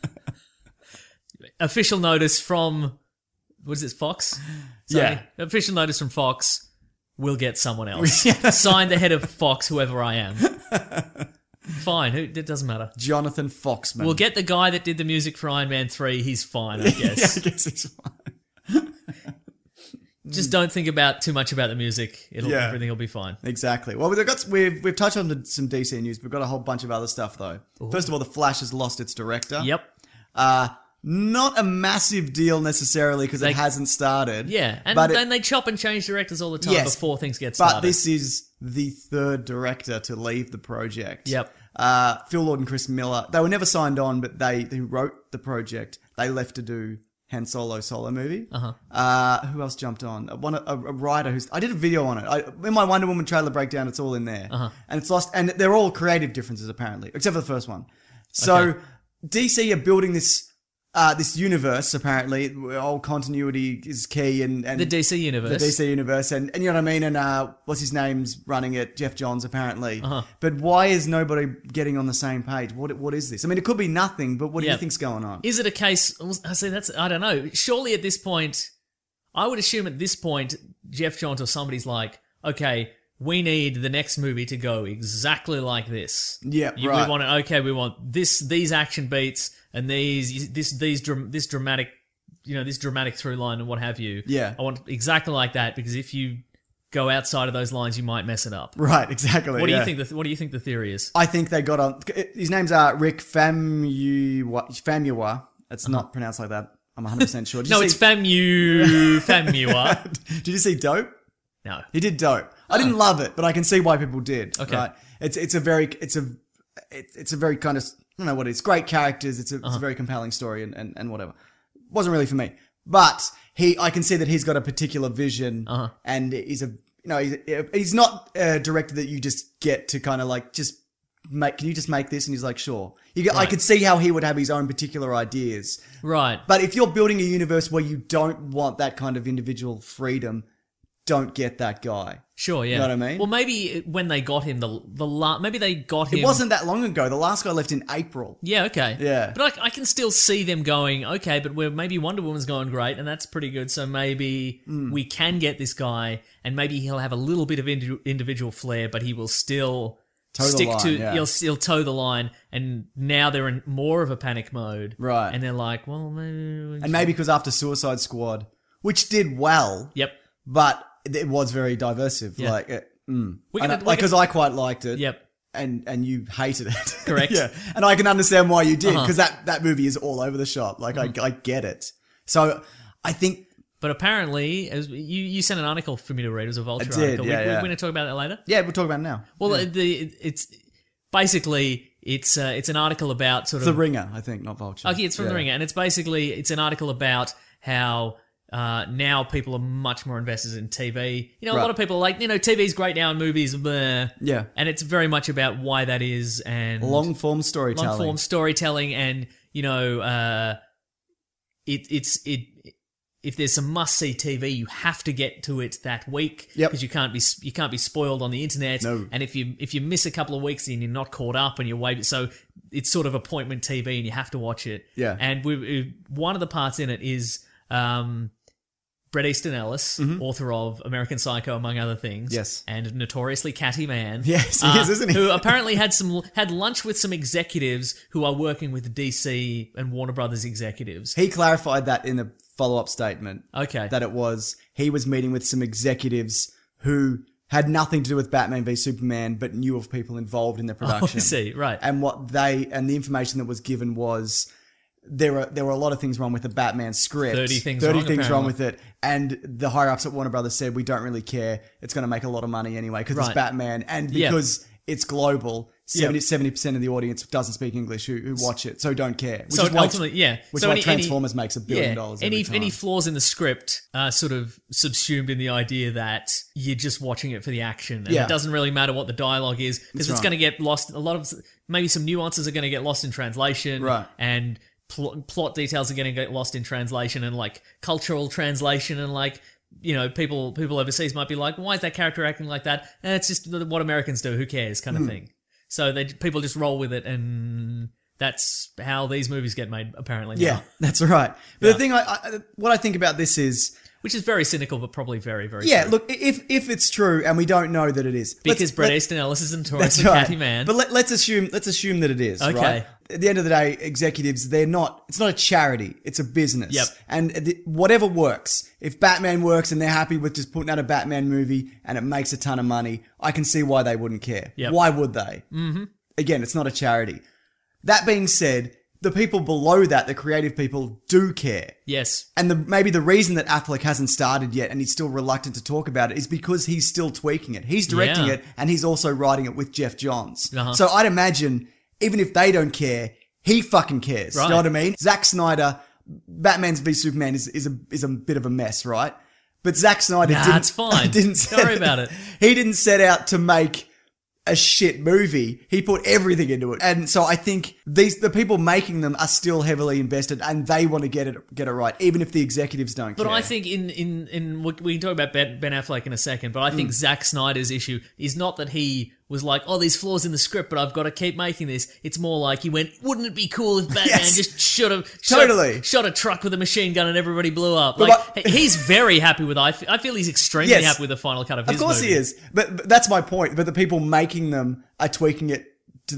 Official notice from... What is it, Fox? Yeah. Official notice from Fox, we'll get someone else. Signed the head of Fox, whoever I am. Fine, it doesn't matter. Jonathan Foxman. We'll get the guy that did the music for Iron Man 3, he's fine, I guess. Yeah, I guess he's fine. Just don't think about too much about the music. Everything will be fine. Exactly. Well, we've touched on some DC news. We've got a whole bunch of other stuff, though. Ooh. First of all, The Flash has lost its director. Yep. Not a massive deal necessarily because it hasn't started. Yeah, and then they chop and change directors all the time before things get started. But this is the third director to leave the project. Yep. Phil Lord and Chris Miller, they were never signed on, but who wrote the project, they left to do Han Solo movie. Who else jumped on? A writer I did a video on it. In my Wonder Woman trailer breakdown, it's all in there. And it's lost, and they're all creative differences apparently, except for the first one. So DC are building this universe, apparently, where all continuity is key and the DC universe. And you know what I mean? And what's his name's running it? Jeff Johns, apparently. But why is nobody getting on the same page? What is this? I mean, it could be nothing, but what do you think's going on? Is it a case... I don't know. Surely at this point... I would assume at this point, Jeff Johns or somebody's like, okay, we need the next movie to go exactly like this. Yeah, right. We want these action beats... And this dramatic, this dramatic through line and what have you. Yeah. I want exactly like that because if you go outside of those lines, you might mess it up. Right, exactly. What do you think the theory is? I think they got on. His name's Rick Famuyiwa. It's not pronounced like that. I'm 100% sure. It's Famuyiwa. Did you see Dope? No. He did Dope. I didn't love it, but I can see why people did. Okay. Right? It's a very kind of, I don't know what it is. Great characters. It's a very compelling story and whatever. Wasn't really for me. But I can see that he's got a particular vision, and he's he's not a director that you just get to kind of like just make. Can you just make this? And he's like, sure. I could see how he would have his own particular ideas, right? But if you're building a universe where you don't want that kind of individual freedom, don't get that guy. Sure, yeah. You know what I mean? Well, maybe when they got him, maybe they got him. It wasn't that long ago. The last guy left in April. Yeah, okay. Yeah. But I can still see them going, okay, but maybe Wonder Woman's going great, and that's pretty good, so maybe we can get this guy, and maybe he'll have a little bit of individual flair, but he will still he'll toe the line, and now they're in more of a panic mode. Right. And they're like, well, maybe... And maybe because after Suicide Squad, which did well... Yep. But it was very diversive. Yeah. Because I quite liked it. Yep. And you hated it. Correct. Yeah. And I can understand why you did, because that movie is all over the shop. Like, I get it. So, I think... But apparently, as you sent an article for me to read. It was a Vulture article. Yeah, We're going to talk about that later? Yeah, we'll talk about it now. Well, it's... Basically, it's an article about sort of... The Ringer, I think, not Vulture. Okay, it's from The Ringer. And it's an article about how... now people are much more invested in TV. A lot of people are like, TV's great now and movies, bleh. Yeah. And it's very much about why that is and... Long-form storytelling. And, if there's some must-see TV, you have to get to it that week because you can't be spoiled on the internet. No. And if you miss a couple of weeks and you're not caught up and you're waiting, so it's sort of appointment TV and you have to watch it. Yeah. And one of the parts in it is... Bret Easton Ellis, author of American Psycho, among other things. Yes. And notoriously catty man. Yes, he is, isn't he? Who apparently had lunch with some executives who are working with DC and Warner Brothers executives. He clarified that in the follow-up statement. Okay. That he was meeting with some executives who had nothing to do with Batman v Superman, but knew of people involved in the production. I see, right. And the information that was given was... There were a lot of things wrong with the Batman script. 30 things wrong with it. And the higher-ups at Warner Brothers said, we don't really care. It's going to make a lot of money anyway because it's Batman. And because it's global, 70% of the audience doesn't speak English who watch it, so don't care. Which is why Transformers makes $1 billion every time. Any flaws in the script are sort of subsumed in the idea that you're just watching it for the action. And it doesn't really matter what the dialogue is because it's going to get lost. Maybe some nuances are going to get lost in translation. Right. And... plot details are going to get lost in translation and like cultural translation and like people overseas might be like, why is that character acting like that? It's just what Americans do, who cares, kind of thing. So people just roll with it, and that's how these movies get made apparently. Yeah, that's right. But the thing what I think about this is, which is very cynical, but probably very, very true. Look, if it's true, and we don't know that it is, because Bret Easton Ellis is a notoriously catty man. But let's assume that it is. Okay. Right? At the end of the day, executives, it's not a charity, it's a business. Yep. And whatever works. If Batman works and they're happy with just putting out a Batman movie and it makes a ton of money, I can see why they wouldn't care. Yep. Why would they? Mm-hmm. Again, it's not a charity. That being said, the people below that, the creative people, do care. Yes. And maybe the reason that Affleck hasn't started yet and he's still reluctant to talk about it is because he's still tweaking it. He's directing it and he's also writing it with Jeff Johns. So I'd imagine... even if they don't care, he fucking cares. Right. You know what I mean? Zack Snyder, Batman v Superman is a bit of a mess, right? But Zack Snyder it's fine. Don't worry about it. He didn't set out to make a shit movie. He put everything into it. And so I think the people making them are still heavily invested and they want to get it right, even if the executives don't care. But I think we can talk about Ben Affleck in a second, but I think Zack Snyder's issue is not that he was like, oh, there's flaws in the script, but I've got to keep making this. It's more like he went, wouldn't it be cool if Batman just shot a truck with a machine gun and everybody blew up? He's very happy with I feel he's extremely happy with the final cut of his movie. Of course he is. But that's my point. But the people making them are tweaking it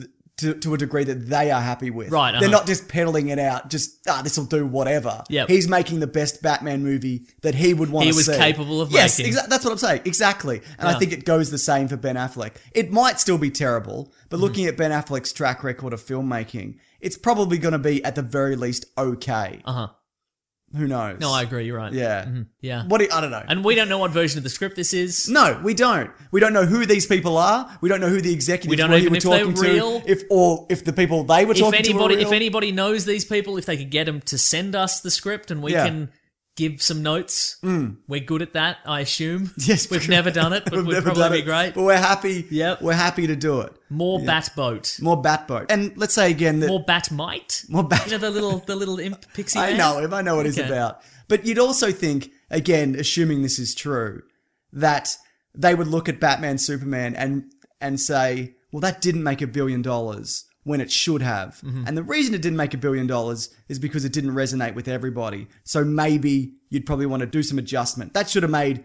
to a degree that they are happy with. Right. They're not just peddling it out, this'll do whatever. Yep. He's making the best Batman movie that he would want to see. He was capable of making. Yes, that's what I'm saying. Exactly. And I think it goes the same for Ben Affleck. It might still be terrible, but looking at Ben Affleck's track record of filmmaking, it's probably going to be at the very least okay. Uh-huh. Who knows? No, I agree. You're right. Yeah. Mm-hmm. Yeah. I don't know. And we don't know what version of the script this is. No, we don't. We don't know who these people are. We don't know who the executives were you were talking to. Real. If the people they were talking to were real. If anybody knows these people, if they could get them to send us the script and we can give some notes. We're good at that, I assume. Yes, We've never done it, but we've we'd never probably done be it, great. But we're happy. Yep. We're happy to do it. More bat boat. More Batboat. And let's say again that More Batmite. More Bat- You know the little imp pixie I man? know him. I know what he's Okay. about. But you'd also think, again, assuming this is true, that they would look at Batman, Superman, and say, well, that didn't make $1 billion when it should have. And the reason it didn't make $1 billion is because it didn't resonate with everybody. So maybe you'd probably want to do some adjustment. That should have made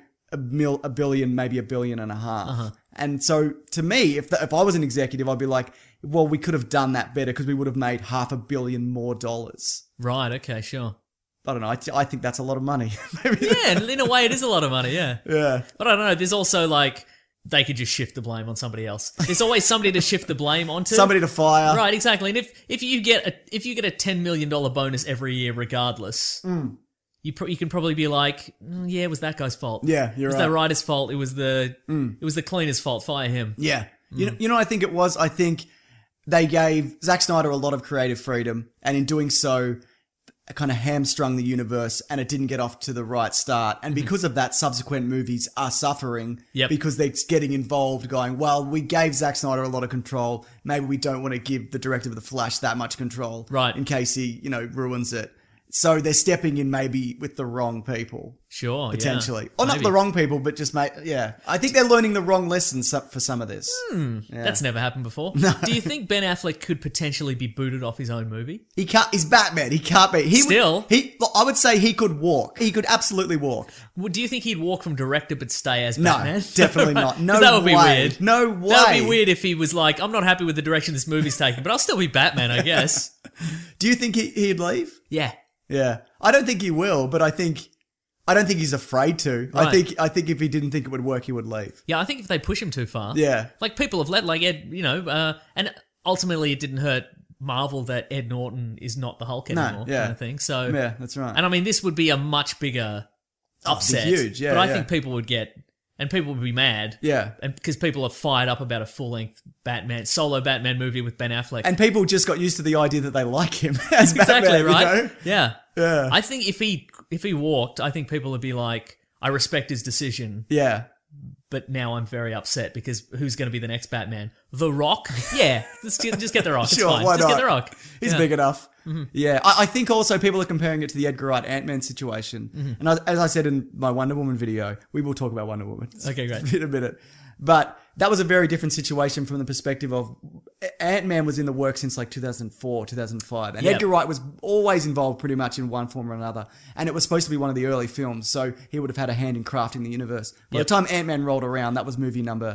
$1 billion, maybe $1.5 billion. And so to me, if I was an executive, I'd be like, well, we could have done that better because we would have made $500 million more dollars. Right, okay, sure. I don't know. I think that's a lot of money. Maybe Yeah, in a way it is a lot of money, yeah. Yeah. But I don't know, there's also like, they could just shift the blame on somebody else. There's always somebody to shift the blame onto. Somebody to fire. Right, exactly. And if you get a $10 million bonus every year regardless, you can probably be like, yeah, it was that guy's fault. Yeah, you're It was right. that writer's fault. It was the cleaner's fault. Fire him. Yeah. You know what I think it was? I think they gave Zack Snyder a lot of creative freedom, and in doing so, kind of hamstrung the universe, and it didn't get off to the right start. And because of that, subsequent movies are suffering Yep. because they're getting involved, going, well, we gave Zack Snyder a lot of control. Maybe we don't want to give the director of The Flash that much control. Right. In case he, ruins it. So they're stepping in maybe with the wrong people. Sure, Potentially. yeah. Or not Maybe. the wrong people, but just, yeah. I think they're learning the wrong lessons for some of this. Yeah. That's never happened before. Do you think Ben Affleck could potentially be booted off his own movie? He can't. He's Batman. He can't be. Still? I would say he could walk. He could absolutely walk. Do you think he'd walk from director but stay as No, Batman? definitely not. No 'Cause that would be way. weird. No way. That would be weird if he was like, I'm not happy with the direction this movie's taking, but I'll still be Batman, I guess. Do you think he'd leave? Yeah. Yeah. I don't think he will, but I don't think he's afraid to. Right. I think if he didn't think it would work, he would leave. Yeah, I think if they push him too far. Yeah. Like people have let, like Ed, and ultimately it didn't hurt Marvel that Ed Norton is not the Hulk anymore, yeah. kind of thing. So, Yeah, that's right. and I mean, this would be a much bigger upset. huge, yeah, But I yeah. think people would get, and people would be mad. Yeah. And because people are fired up about a full-length solo Batman movie with Ben Affleck. And people just got used to the idea that they like him as exactly, Batman, right? you know? Yeah. Yeah. I think if he walked, I think people would be like, I respect his decision, Yeah. but now I'm very upset because who's going to be the next Batman? The Rock? Yeah, just get The Rock. It's Sure, fine. why Just not? get The Rock. He's Yeah. big enough. Yeah. I think also people are comparing it to the Edgar Wright Ant-Man situation. And as I said in my Wonder Woman video, we will talk about Wonder Woman Okay, great. in a minute. But that was a very different situation from the perspective of Ant-Man was in the work since like 2004, 2005. And Yep. Edgar Wright was always involved pretty much in one form or another. And it was supposed to be one of the early films, so he would have had a hand in crafting the universe. By Yep. the time Ant-Man rolled around, that was movie number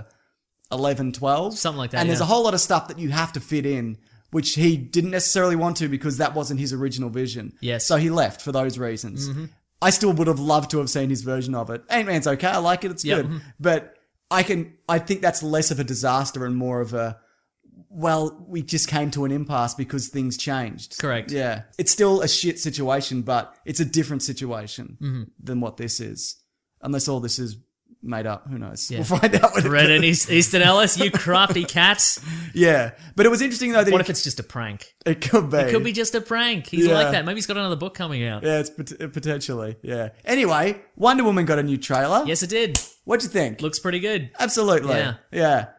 11, 12. Something like that, And there's yeah. a whole lot of stuff that you have to fit in, which he didn't necessarily want to because that wasn't his original vision. Yes. So he left for those reasons. I still would have loved to have seen his version of it. Ant-Man's okay. I like it. It's Yep. good. But I think that's less of a disaster and more of a, well, we just came to an impasse because things changed. Correct. Yeah. It's still a shit situation, but it's a different situation than what this is. Unless all this is made up. Who knows? Yeah. We'll find out when Brennan Easton Ellis, you crafty cat. Yeah. But it was interesting though that What if it's just a prank? it could be. It could be just a prank. He's Yeah. like that. Maybe he's got another book coming out. Yeah, it's potentially. Yeah. Anyway, Wonder Woman got a new trailer. Yes, it did. What'd you think? Looks pretty good. Absolutely. Yeah. Yeah.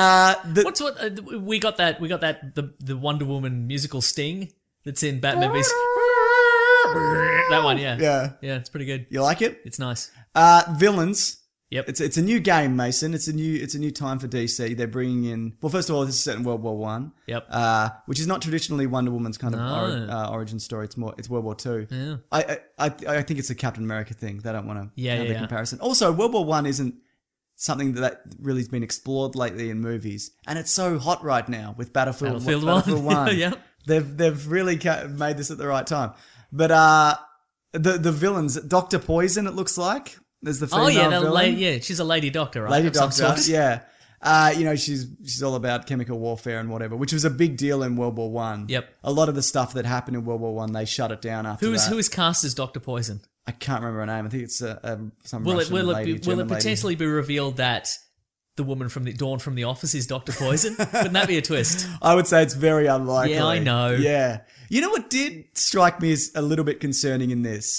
We got that the Wonder Woman musical sting that's in Batman vs. That one, yeah. Yeah. Yeah, it's pretty good. You like it? It's nice. Villains. Yep. It's a new game, Mason. It's a new time for DC. They're bringing in. Well, first of all, this is set in World War One. Yep. Which is not traditionally Wonder Woman's kind of No. origin story. It's World War Two. Yeah. I think it's a Captain America thing. They don't want to Yeah, have yeah, the yeah. comparison. Also, World War One isn't something that really has been explored lately in movies, and it's so hot right now with Battlefield 1. Yeah. They've really made this at the right time. But the villains, Dr. Poison, it looks like. There's the female Oh yeah, villain. she's a lady doctor, right? Lady Of some Doctor, sort. yeah. She's all about chemical warfare and whatever, which was a big deal in World War One. Yep. A lot of the stuff that happened in World War One, they shut it down after Who that. is cast as Dr. Poison? I can't remember her name. I think it's some Will Russian lady, it German lady. potentially be revealed that the woman from the Dawn from the Office is Dr. Poison? Wouldn't that be a twist? I would say it's very unlikely. Yeah, I know. Yeah. You know what did strike me as a little bit concerning in this?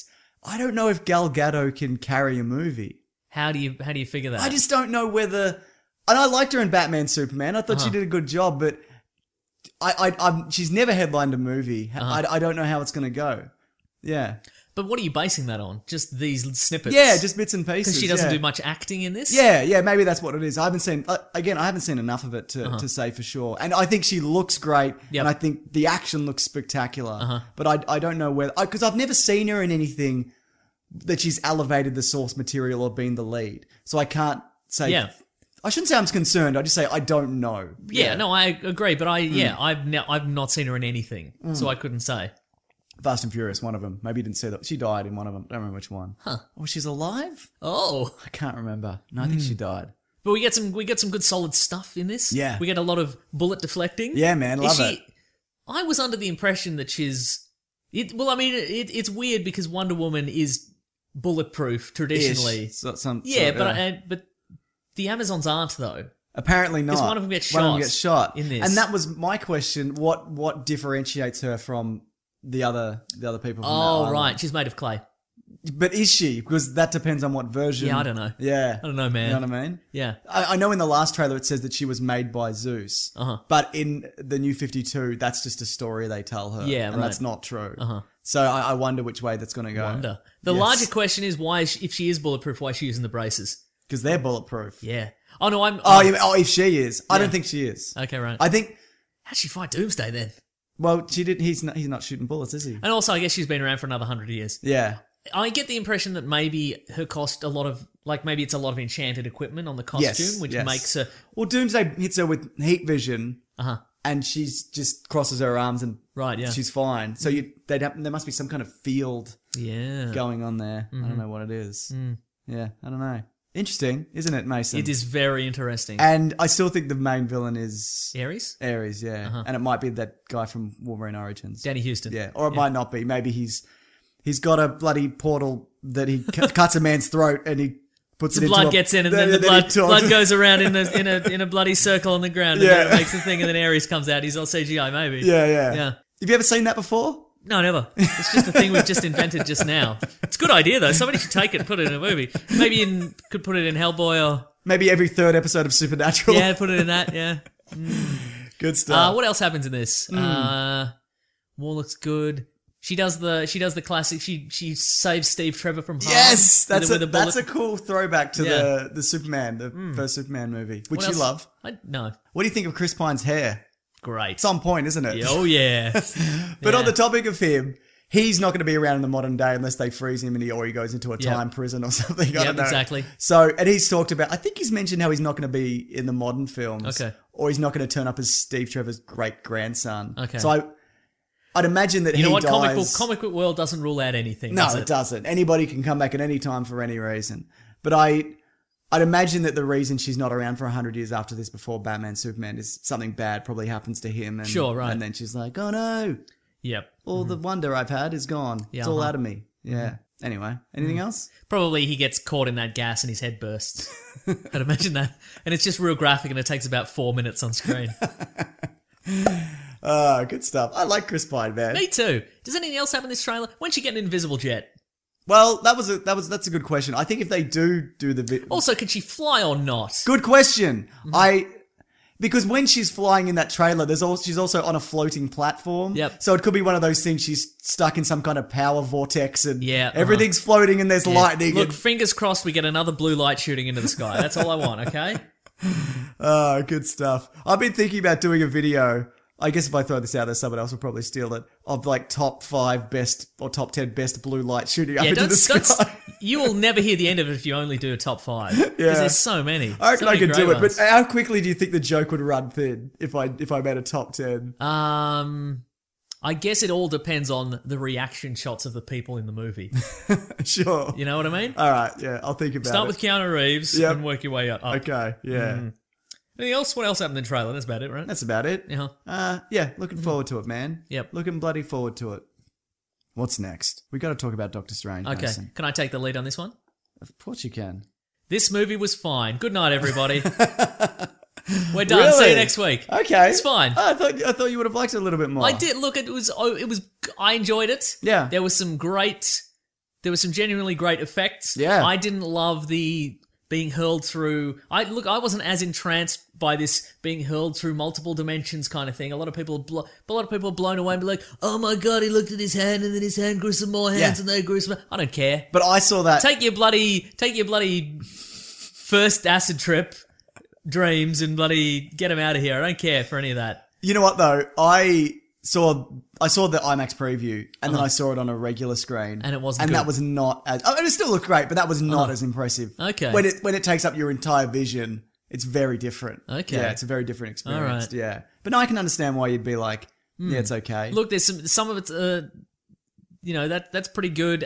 I don't know if Gal Gadot can carry a movie. How do you figure that? I just don't know whether. And I liked her in Batman Superman. I thought she did a good job, but she's never headlined a movie. I don't know how it's going to go. Yeah. But what are you basing that on? Just these snippets? Yeah, just bits and pieces. Because she doesn't do much acting in this? Yeah, maybe that's what it is. I haven't seen enough of it to say for sure. And I think she looks great, and I think the action looks spectacular. But I don't know whether... Because I've never seen her in anything that she's elevated the source material or been the lead. So I can't say... Yeah. I shouldn't say I'm concerned. I just say I don't know. Yeah, no, I agree. But I've not seen her in anything, so I couldn't say. Fast and Furious, one of them. Maybe you didn't see that. She died in one of them. I don't remember which one. Huh. Oh, she's alive? Oh. I can't remember. No, I think she died. But we get some good solid stuff in this. Yeah. We get a lot of bullet deflecting. Yeah, man, love it. I was under the impression that it's weird because Wonder Woman is bulletproof traditionally. But the Amazons aren't though. Apparently not. Because one of them gets shot in this. And that was my question. What differentiates her from the other people from that island? Right. She's made of clay. But is she? Because that depends on what version. Yeah, I don't know. Yeah. I don't know, man. You know what I mean? Yeah. I know in the last trailer it says that she was made by Zeus. But in the New 52, that's just a story they tell her. Yeah, and that's not true. So I wonder which way that's going to go. The larger question is if she is bulletproof, why is she using the braces? Because they're bulletproof. Yeah. Oh, no, if she is. I don't think she is. Okay, right. I think... How'd she fight Doomsday then? Well, she did. He's not shooting bullets, is he? And also, I guess she's been around for another 100 years. Yeah. I get the impression that maybe her cost a lot of... maybe it's a lot of enchanted equipment on the costume, which makes her... Well, Doomsday hits her with heat vision, and she's just crosses her arms and she's fine. So there must be some kind of field going on there. I don't know what it is. Yeah, I don't know. Interesting, isn't it, Mason? It is very interesting. And I still think the main villain is... Ares? Ares, yeah. And it might be that guy from Wolverine Origins. Danny Houston. Yeah, or it might not be. Maybe he's got a bloody portal that he cuts a man's throat and he puts it into blood gets in and then the blood goes around in a bloody circle on the ground and then it makes the thing and then Ares comes out. He's all CGI, maybe. Yeah. Have you ever seen that before? No, never. It's just a thing we've just invented just now. It's a good idea, though. Somebody should take it and put it in a movie. Maybe could put it in Hellboy or... Maybe every third episode of Supernatural. Yeah, put it in that, yeah. Good stuff. What else happens in this? Warlock's good. She does the classic. She saves Steve Trevor from harm. Yes, that's a cool throwback to the Superman, the first Superman movie, which you love. No. What do you think of Chris Pine's hair? Great. It's on point, isn't it? Oh, yeah. But on the topic of him, he's not going to be around in the modern day unless they freeze him or he goes into a time prison or something. I don't know. Exactly. So, and he's talked about, I think he's mentioned how he's not going to be in the modern films. Okay. Or he's not going to turn up as Steve Trevor's great-grandson. Okay. So I'd imagine that comic book world doesn't rule out anything. No, it doesn't. Anybody can come back at any time for any reason. But I'd imagine that the reason she's not around for 100 years after this before Batman Superman is something bad probably happens to him. And, sure, right. And then she's like, oh no. Yep. All the wonder I've had is gone. Yeah, it's all out of me. Yeah. Anyway, anything else? Probably he gets caught in that gas and his head bursts. I'd imagine that. And it's just real graphic and it takes about 4 minutes on screen. Good stuff. I like Chris Pine, man. Me too. Does anything else happen in this trailer? When's she get an invisible jet? Well, that's a good question. I think if they do the... Also, can she fly or not? Good question. Because when she's flying in that trailer, she's also on a floating platform. Yep. So it could be one of those things she's stuck in some kind of power vortex and everything's floating and there's lightning. Look, fingers crossed we get another blue light shooting into the sky. That's all I want, okay? Good stuff. I've been thinking about doing a video... I guess if I throw this out there, someone else will probably steal it. Of top 5 best or top 10 best blue light shooting up into the sky. You will never hear the end of it if you only do a top 5. Because there's so many. I reckon I could do it, but how quickly do you think the joke would run thin if I made a top 10? I guess it all depends on the reaction shots of the people in the movie. Sure. You know what I mean? All right, yeah, I'll think about it. Start with Keanu Reeves and work your way up. Okay, yeah. Anything else? What else happened in the trailer? That's about it, right? That's about it. Yeah. Looking forward to it, man. Yep. Looking bloody forward to it. What's next? We got to talk about Doctor Strange. Okay. Mason. Can I take the lead on this one? Of course you can. This movie was fine. Good night, everybody. We're done. Really? See you next week. Okay. It's fine. I thought you would have liked it a little bit more. I did. Look, it was. I enjoyed it. Yeah. There was some great There were some genuinely great effects. Yeah. I didn't love the being hurled through. I wasn't as entranced by this being hurled through multiple dimensions kind of thing. A lot of people are blown away and be like, "Oh my god, he looked at his hand and then his hand grew some more hands and they grew some." I don't care. But I saw that. Take your bloody first acid trip dreams and bloody get them out of here. I don't care for any of that. You know what though? I saw the IMAX preview and then I saw it on a regular screen, and it wasn't. And good. that was not as. I mean, it still looked great, but that was not as impressive. Okay. When it takes up your entire vision, it's very different. Okay. Yeah, it's a very different experience. All right. Yeah, but no, I can understand why you'd be like, yeah, it's okay. Look, there's some of it's that's pretty good.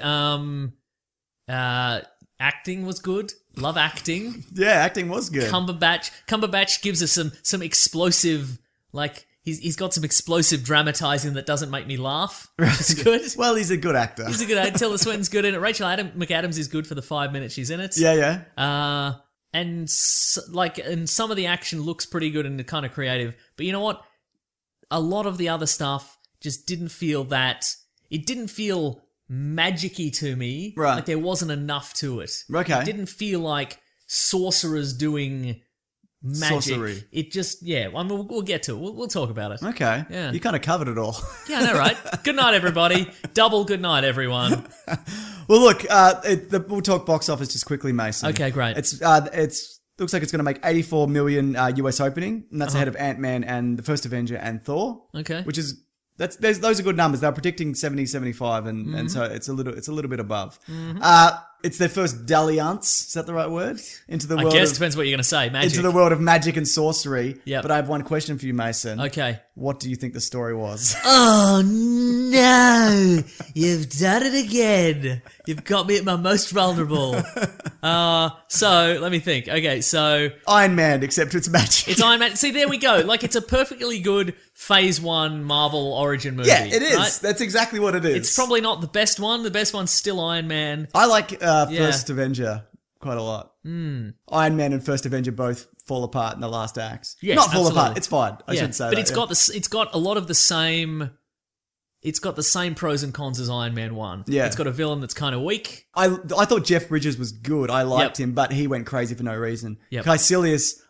Acting was good. Love acting. Yeah, acting was good. Cumberbatch gives us some explosive, like he's got some explosive dramatizing that doesn't make me laugh, which is good. Well, he's a good actor. He's a good actor. Tilda Swinton's good in it. Rachel McAdams is good for the 5 minutes she's in it. Yeah. And some of the action looks pretty good and kind of creative. But you know what? A lot of the other stuff just didn't feel that. It didn't feel magic-y to me. Right. Like there wasn't enough to it. Okay. It didn't feel like sorcerers doing magic. Sorcery. It just, I mean, we'll get to it. We'll talk about it. Okay. Yeah. You kind of covered it all. Yeah, I know, right? Good night, everybody. Double good night, everyone. Well, look, we'll talk box office just quickly, Mason. Okay, great. It's looks like it's going to make 84 million US opening, and that's ahead of Ant-Man and the First Avenger and Thor. Okay. Which is those are good numbers. They're predicting 70, 75, and so it's a little bit above. It's their first dalliance. Is that the right word? Into the world. I guess depends what you're going to say. Magic. Into the world of magic and sorcery. Yep. But I have one question for you, Mason. Okay. What do you think the story was? Oh no! You've done it again. You've got me at my most vulnerable. So let me think. Okay, so Iron Man, except it's magic. it's Iron Man. See, there we go. Like it's a perfectly good Phase 1 Marvel origin movie. Yeah, it is. Right? That's exactly what it is. It's probably not the best one. The best one's still Iron Man. I like First Avenger quite a lot. Iron Man and First Avenger both fall apart in the last acts. Yes, not fall absolutely. apart. It's fine. I should say but that. it's got a lot of the same. It's got the same pros and cons as Iron Man 1. Yeah. It's got a villain that's kind of weak. I thought Jeff Bridges was good. I liked him, but he went crazy for no reason. Yep. Caecilius,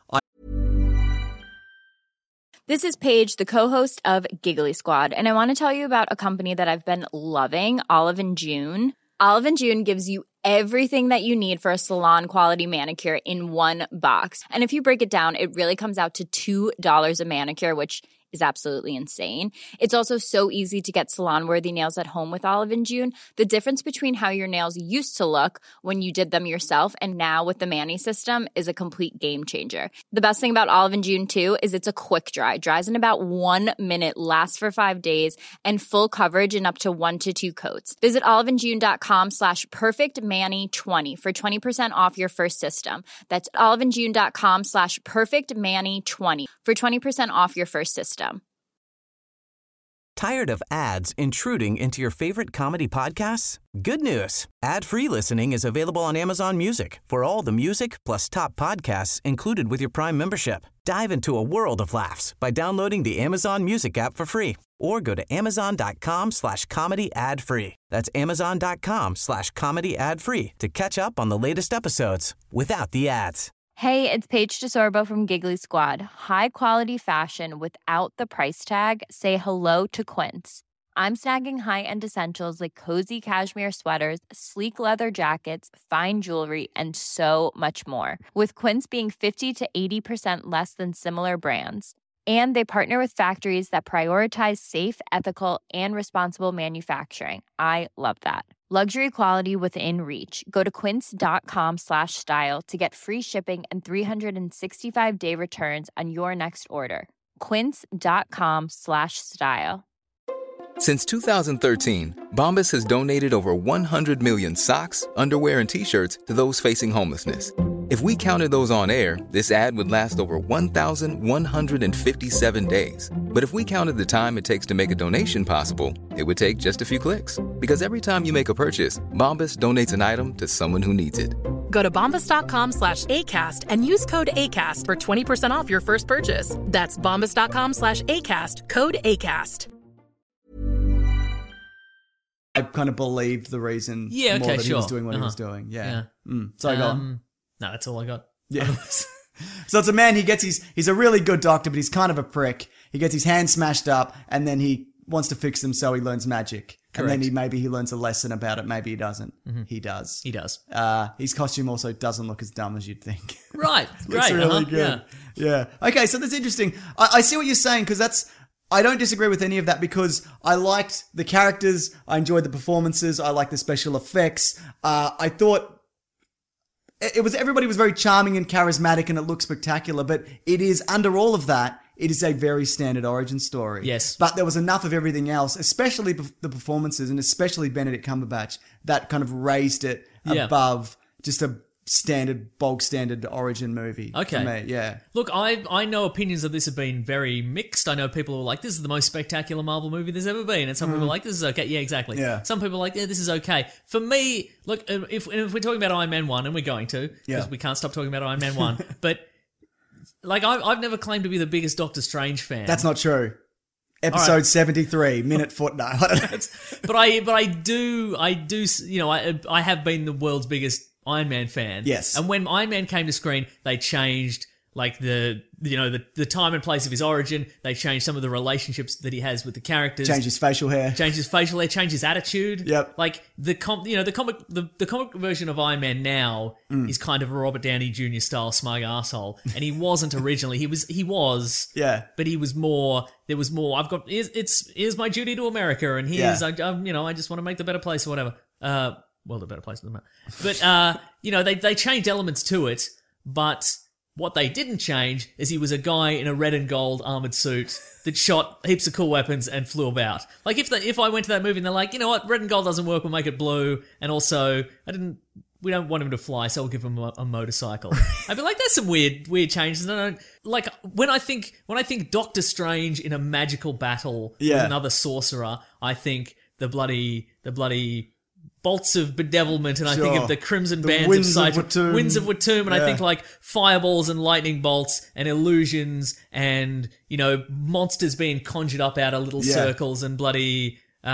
This is Paige, the co-host of Giggly Squad, and I want to tell you about a company that I've been loving, Olive & June. Olive & June gives you everything that you need for a salon-quality manicure in one box. And if you break it down, it really comes out to $2 a manicure, which is absolutely insane. It's also so easy to get salon-worthy nails at home with Olive & June. The difference between how your nails used to look when you did them yourself and now with the Mani system is a complete game changer. The best thing about Olive & June, too, is it's a quick dry. Dries in about 1 minute, lasts for 5 days, and full coverage in up to 1 to 2 coats. Visit oliveandjune.com/perfectmani20 for 20% off your first system. That's oliveandjune.com/perfectmani20 for 20% off your first system. Tired of ads intruding into your favorite comedy podcasts? Good news. Ad-free listening is available on Amazon Music for all the music plus top podcasts included with your Prime membership. Dive into a world of laughs by downloading the Amazon Music app for free or go to amazon.com/comedy ad-free. That's amazon.com/comedy ad-free to catch up on the latest episodes without the ads. Hey, it's Paige DeSorbo from Giggly Squad. High quality fashion without the price tag. Say hello to Quince. I'm snagging high-end essentials like cozy cashmere sweaters, sleek leather jackets, fine jewelry, and so much more. With Quince being 50 to 80% less than similar brands. And they partner with factories that prioritize safe, ethical, and responsible manufacturing. I love that. Luxury quality within reach. Go to quince.com/style to get free shipping and 365-day returns on your next order. Quince.com/style. Since 2013, Bombas has donated over 100 million socks, underwear, and T-shirts to those facing homelessness. If we counted those on air, this ad would last over 1,157 days. But if we counted the time it takes to make a donation possible, it would take just a few clicks. Because every time you make a purchase, Bombas donates an item to someone who needs it. Go to bombas.com/ACAST and use code ACAST for 20% off your first purchase. That's bombas.com/ACAST, code ACAST. I kind of believed the reason more that he was doing what he was doing. Yeah. So I got... No, that's all I got. Yeah. So it's a man, he's a really good doctor, but he's kind of a prick. He gets his hand smashed up, and then he wants to fix them, so he learns magic. Correct. And then maybe he learns a lesson about it, maybe he doesn't. He does. He does. His costume also doesn't look as dumb as you'd think. Right. Great. It's really good. Yeah. Okay, so that's interesting. I see what you're saying, because I don't disagree with any of that, because I liked the characters, I enjoyed the performances, I liked the special effects. I thought everybody was very charming and charismatic, and it looked spectacular, but it is, under all of that, it is a very standard origin story. Yes. But there was enough of everything else, especially the performances, and especially Benedict Cumberbatch, that kind of raised it above just a bog standard origin movie. Okay. For me. Yeah. Look, I know opinions of this have been very mixed. I know people who are like, this is the most spectacular Marvel movie there's ever been. And some people are like, this is okay. Yeah, exactly. Yeah. Some people are like, yeah, this is okay. For me, look, if we're talking about Iron Man 1, and we're going to, because we can't stop talking about Iron Man 1, but like I've never claimed to be the biggest Doctor Strange fan. That's not true. Episode 73, minute footnote. But I do, you know, I have been the world's biggest Iron Man fan. Yes. And when Iron Man came to screen, they changed like the time and place of his origin. They changed some of the relationships that he has with the characters. Change his facial hair. Change his attitude. Yep. Like the comic version of Iron Man now is kind of a Robert Downey Jr. style smug arsehole. And he wasn't originally. He was. Yeah. But he was more. There was more. Here's my duty to America, and here's I just want to make the better place or whatever. Well, the better place doesn't matter. But they changed elements to it, but what they didn't change is he was a guy in a red and gold armored suit that shot heaps of cool weapons and flew about. Like if I went to that movie and they're like, you know what, red and gold doesn't work, we'll make it blue, and also we don't want him to fly, so we'll give him a motorcycle. I'd be like, that's some weird changes. No, like when I think Doctor Strange in a magical battle with another sorcerer, I think the bloody bolts of bedevilment, and I think of the crimson bands of Saito, winds of Watum, and I think like fireballs and lightning bolts and illusions and, you know, monsters being conjured up out of little circles and bloody,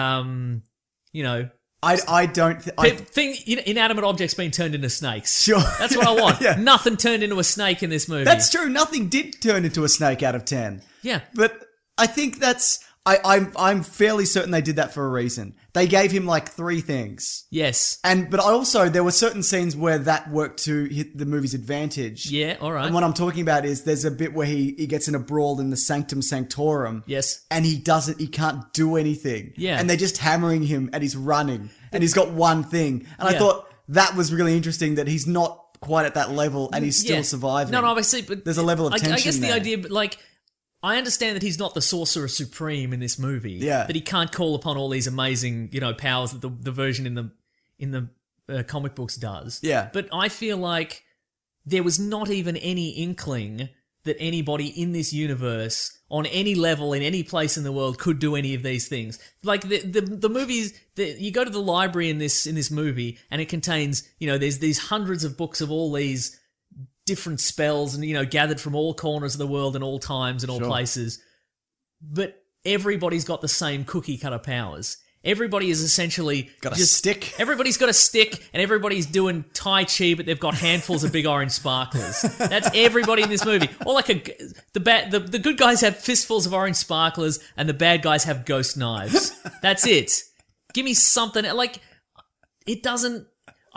you know. I don't think inanimate objects being turned into snakes. Sure. That's what I want. Nothing turned into a snake in this movie. That's true. Nothing did turn into a snake out of 10. Yeah. But I think that's... I'm fairly certain they did that for a reason. They gave him like 3 things. Yes. But also there were certain scenes where that worked to hit the movie's advantage. Yeah, all right. And what I'm talking about is there's a bit where he gets in a brawl in the Sanctum Sanctorum. Yes. And he can't do anything. Yeah. And they're just hammering him and he's running and he's got one thing. And I thought that was really interesting that he's not quite at that level and he's still surviving. No, I see, but there's a level of tension I guess there. the idea, like, I understand that he's not the Sorcerer Supreme in this movie. Yeah. That he can't call upon all these amazing, you know, powers that the version in the comic books does. Yeah. But I feel like there was not even any inkling that anybody in this universe, on any level, in any place in the world, could do any of these things. Like the movies, you go to the library in this movie, and it contains, you know, there's these hundreds of books of all these different spells and, you know, gathered from all corners of the world and all times and all places. But everybody's got the same cookie cutter powers. Everybody is essentially got a stick. Everybody's got a stick and everybody's doing Tai Chi, but they've got handfuls of big orange sparklers. That's everybody in this movie. Or like the good guys have fistfuls of orange sparklers and the bad guys have ghost knives. That's it. Give me something like it doesn't.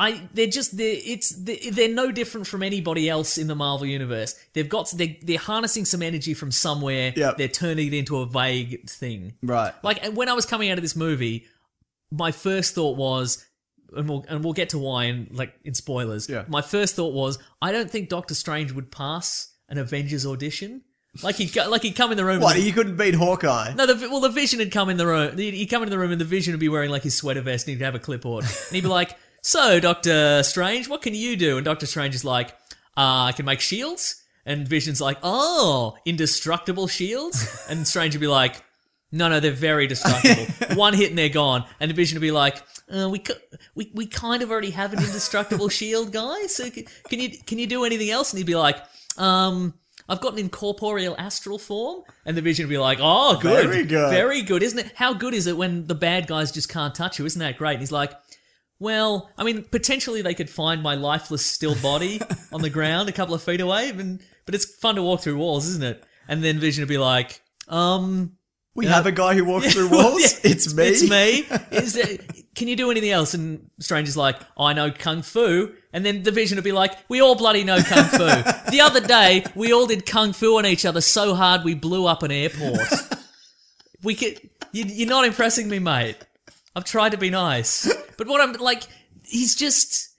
They're no different from anybody else in the Marvel universe. They're harnessing some energy from somewhere. Yep. They're turning it into a vague thing. Right. Like when I was coming out of this movie, my first thought was, and we'll get to why in spoilers. Yeah. My first thought was, I don't think Doctor Strange would pass an Avengers audition. Like he'd come in the room. What? You couldn't beat Hawkeye? No, the Vision had come in the room. He'd come in the room and the Vision would be wearing like his sweater vest and he'd have a clipboard. And he'd be like, so, Doctor Strange, what can you do? And Doctor Strange is like, I can make shields. And Vision's like, oh, indestructible shields? And Strange would be like, no, they're very destructible. One hit and they're gone. And the Vision would be like, we kind of already have an indestructible shield, guys. So can you do anything else? And he'd be like, I've got an incorporeal astral form. And the Vision would be like, oh, good. Very good. Very good, isn't it? How good is it when the bad guys just can't touch you? Isn't that great? And he's like, well, I mean, potentially they could find my lifeless still body on the ground a couple of feet away, but it's fun to walk through walls, isn't it? And then Vision would be like, we have a guy who walks through walls? Yeah, it's me? It's me. Can you do anything else? And Strange is like, I know Kung Fu. And then the Vision would be like, we all bloody know Kung Fu. The other day, we all did Kung Fu on each other so hard we blew up an airport. You're not impressing me, mate. I've tried to be nice. But what I'm like, he's just,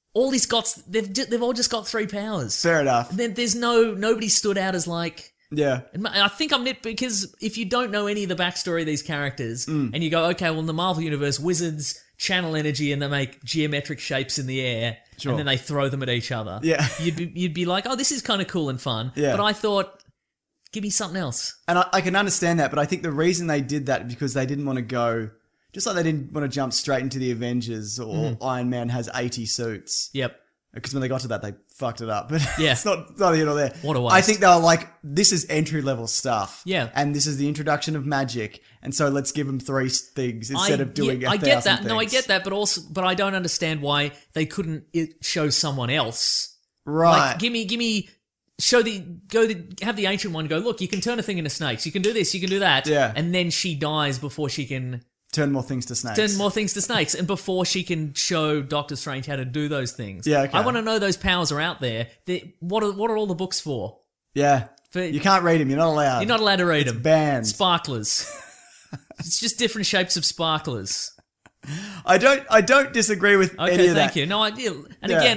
they've all just got 3 powers. Fair enough. Then there's nobody stood out as like, yeah. and I think I'm nitpicking because if you don't know any of the backstory of these characters and you go, okay, well, in the Marvel Universe, wizards channel energy and they make geometric shapes in the air and then they throw them at each other. Yeah. You'd be like, oh, this is kind of cool and fun. Yeah. But I thought, give me something else. And I can understand that, but I think the reason they did that is because they didn't want to go, just like they didn't want to jump straight into the Avengers or Iron Man has 80 suits. Yep. Because when they got to that, they fucked it up. But yeah. it's not here nor there. What a waste. I think they were like, this is entry-level stuff. Yeah. And this is the introduction of magic. And so let's give them 3 things instead of doing 1,000 I get that. things. No, I get that, but I don't understand why they couldn't show someone else. Right. Like, give me... have the Ancient One go, look, you can turn a thing into snakes. You can do this, you can do that. Yeah. And then she dies before she can... Turn more things to snakes. Turn more things to snakes. And before she can show Doctor Strange how to do those things. Yeah, okay. I want to know those powers are out there. What are all the books for? Yeah. You can't read them. You're not allowed. You're not allowed to read them. Banned. Sparklers. It's just different shapes of sparklers. I don't disagree with any of that. Thank you. No idea. And again,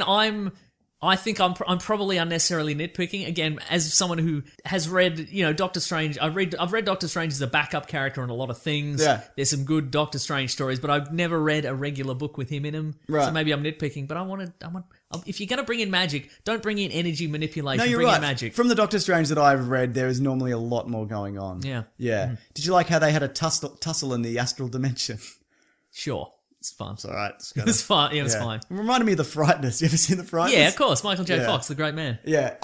I think I'm probably unnecessarily nitpicking. Again, as someone who has read, Doctor Strange, I've read Doctor Strange as a backup character in a lot of things. Yeah. There's some good Doctor Strange stories, but I've never read a regular book with him in them. Right. So maybe I'm nitpicking, but I want if you're going to bring in magic, don't bring in energy manipulation. No, you're bring right. in magic. From the Doctor Strange that I've read, there is normally a lot more going on. Yeah. Yeah. Mm-hmm. Did you like how they had a tussle in the astral dimension? Sure. It's fun. It's all right. It's fun. Yeah, it's fine. It reminded me of The Frighteners. You ever seen The Frighteners? Yeah, of course. Michael J. Fox, the great man. Yeah.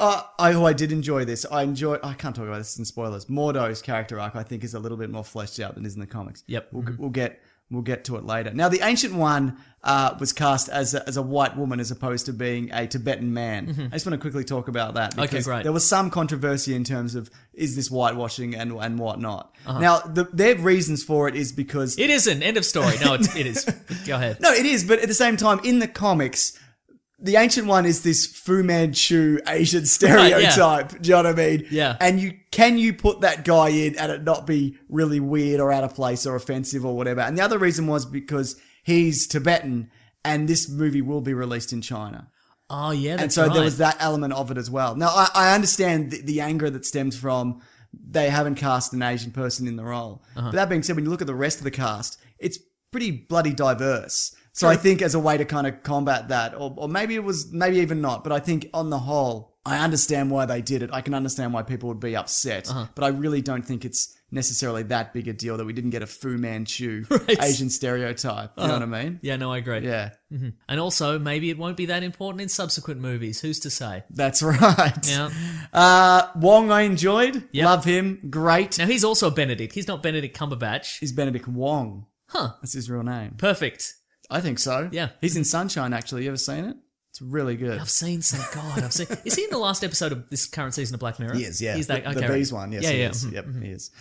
I did enjoy this. I can't talk about this in spoilers. Mordo's character arc, I think, is a little bit more fleshed out than is in the comics. Yep. We'll get to it later. Now, the Ancient One was cast as a white woman as opposed to being a Tibetan man. Mm-hmm. I just want to quickly talk about that. Okay, Because great. there was some controversy in terms of, is this whitewashing and whatnot. Now, their reasons for it is because... It isn't. End of story. No, it is. Go ahead. No, it is, but at the same time, in the comics... The Ancient One is this Fu Manchu Asian stereotype. Do you know what I mean? Yeah. And can you put that guy in and it not be really weird or out of place or offensive or whatever? And the other reason was because he's Tibetan and this movie will be released in China. Oh, yeah, that's And so right. there was that element of it as well. Now, I understand the anger that stems from they haven't cast an Asian person in the role. But that being said, when you look at the rest of the cast, it's pretty bloody diverse. So I think as a way to kind of combat that, or maybe even not, but I think on the whole, I understand why they did it. I can understand why people would be upset, but I really don't think it's necessarily that big a deal that we didn't get a Fu Manchu Asian stereotype. You know what I mean? Yeah, no, I agree. Yeah. Mm-hmm. And also, maybe it won't be that important in subsequent movies. Who's to say? That's right. Yeah. Wong I enjoyed. Yep. Love him. Great. Now, he's also Benedict. He's not Benedict Cumberbatch. He's Benedict Wong. Huh. That's his real name. Perfect. I think so. Yeah. He's in Sunshine, actually. You ever seen it? It's really good. I've seen some. God, I've seen. Is he in the last episode of this current season of Black Mirror? He is, yeah. He's that. The Okay, bees right. one, yes, Yeah, he yeah. is. Mhm. Yep, he is.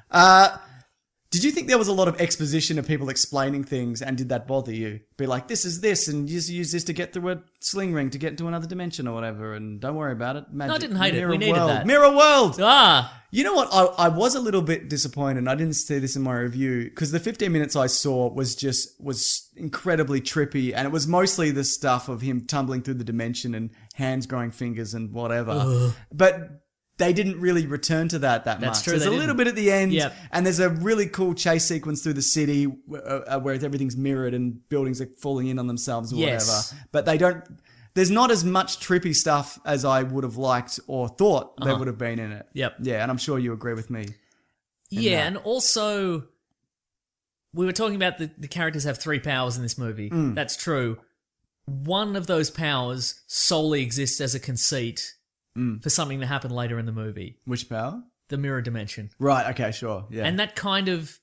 Did you think there was a lot of exposition of people explaining things, and did that bother you? Be like, this is this, and just use this to get through a sling ring to get into another dimension or whatever, and don't worry about it. Magic. No, I didn't hate it. Mirror We needed world. that. Mirror World! Ah, You know what? I was a little bit disappointed, and I didn't see this in my review, because the 15 minutes I saw was incredibly trippy, and it was mostly the stuff of him tumbling through the dimension and hands growing fingers and whatever. But they didn't really return to that That's much. true, There's they a little didn't. bit at the end, Yep. and there's a really cool chase sequence through the city where everything's mirrored and buildings are falling in on themselves or Yes. whatever. But they don't... There's not as much trippy stuff as I would have liked or thought there would have been in it. Yep. Yeah, and I'm sure you agree with me. yeah, and also we were talking about the characters have 3 powers in this movie. That's true. One of those powers solely exists as a conceit for something to happen later in the movie. Which power? The mirror dimension. Right, okay, sure. Yeah. And that kind of...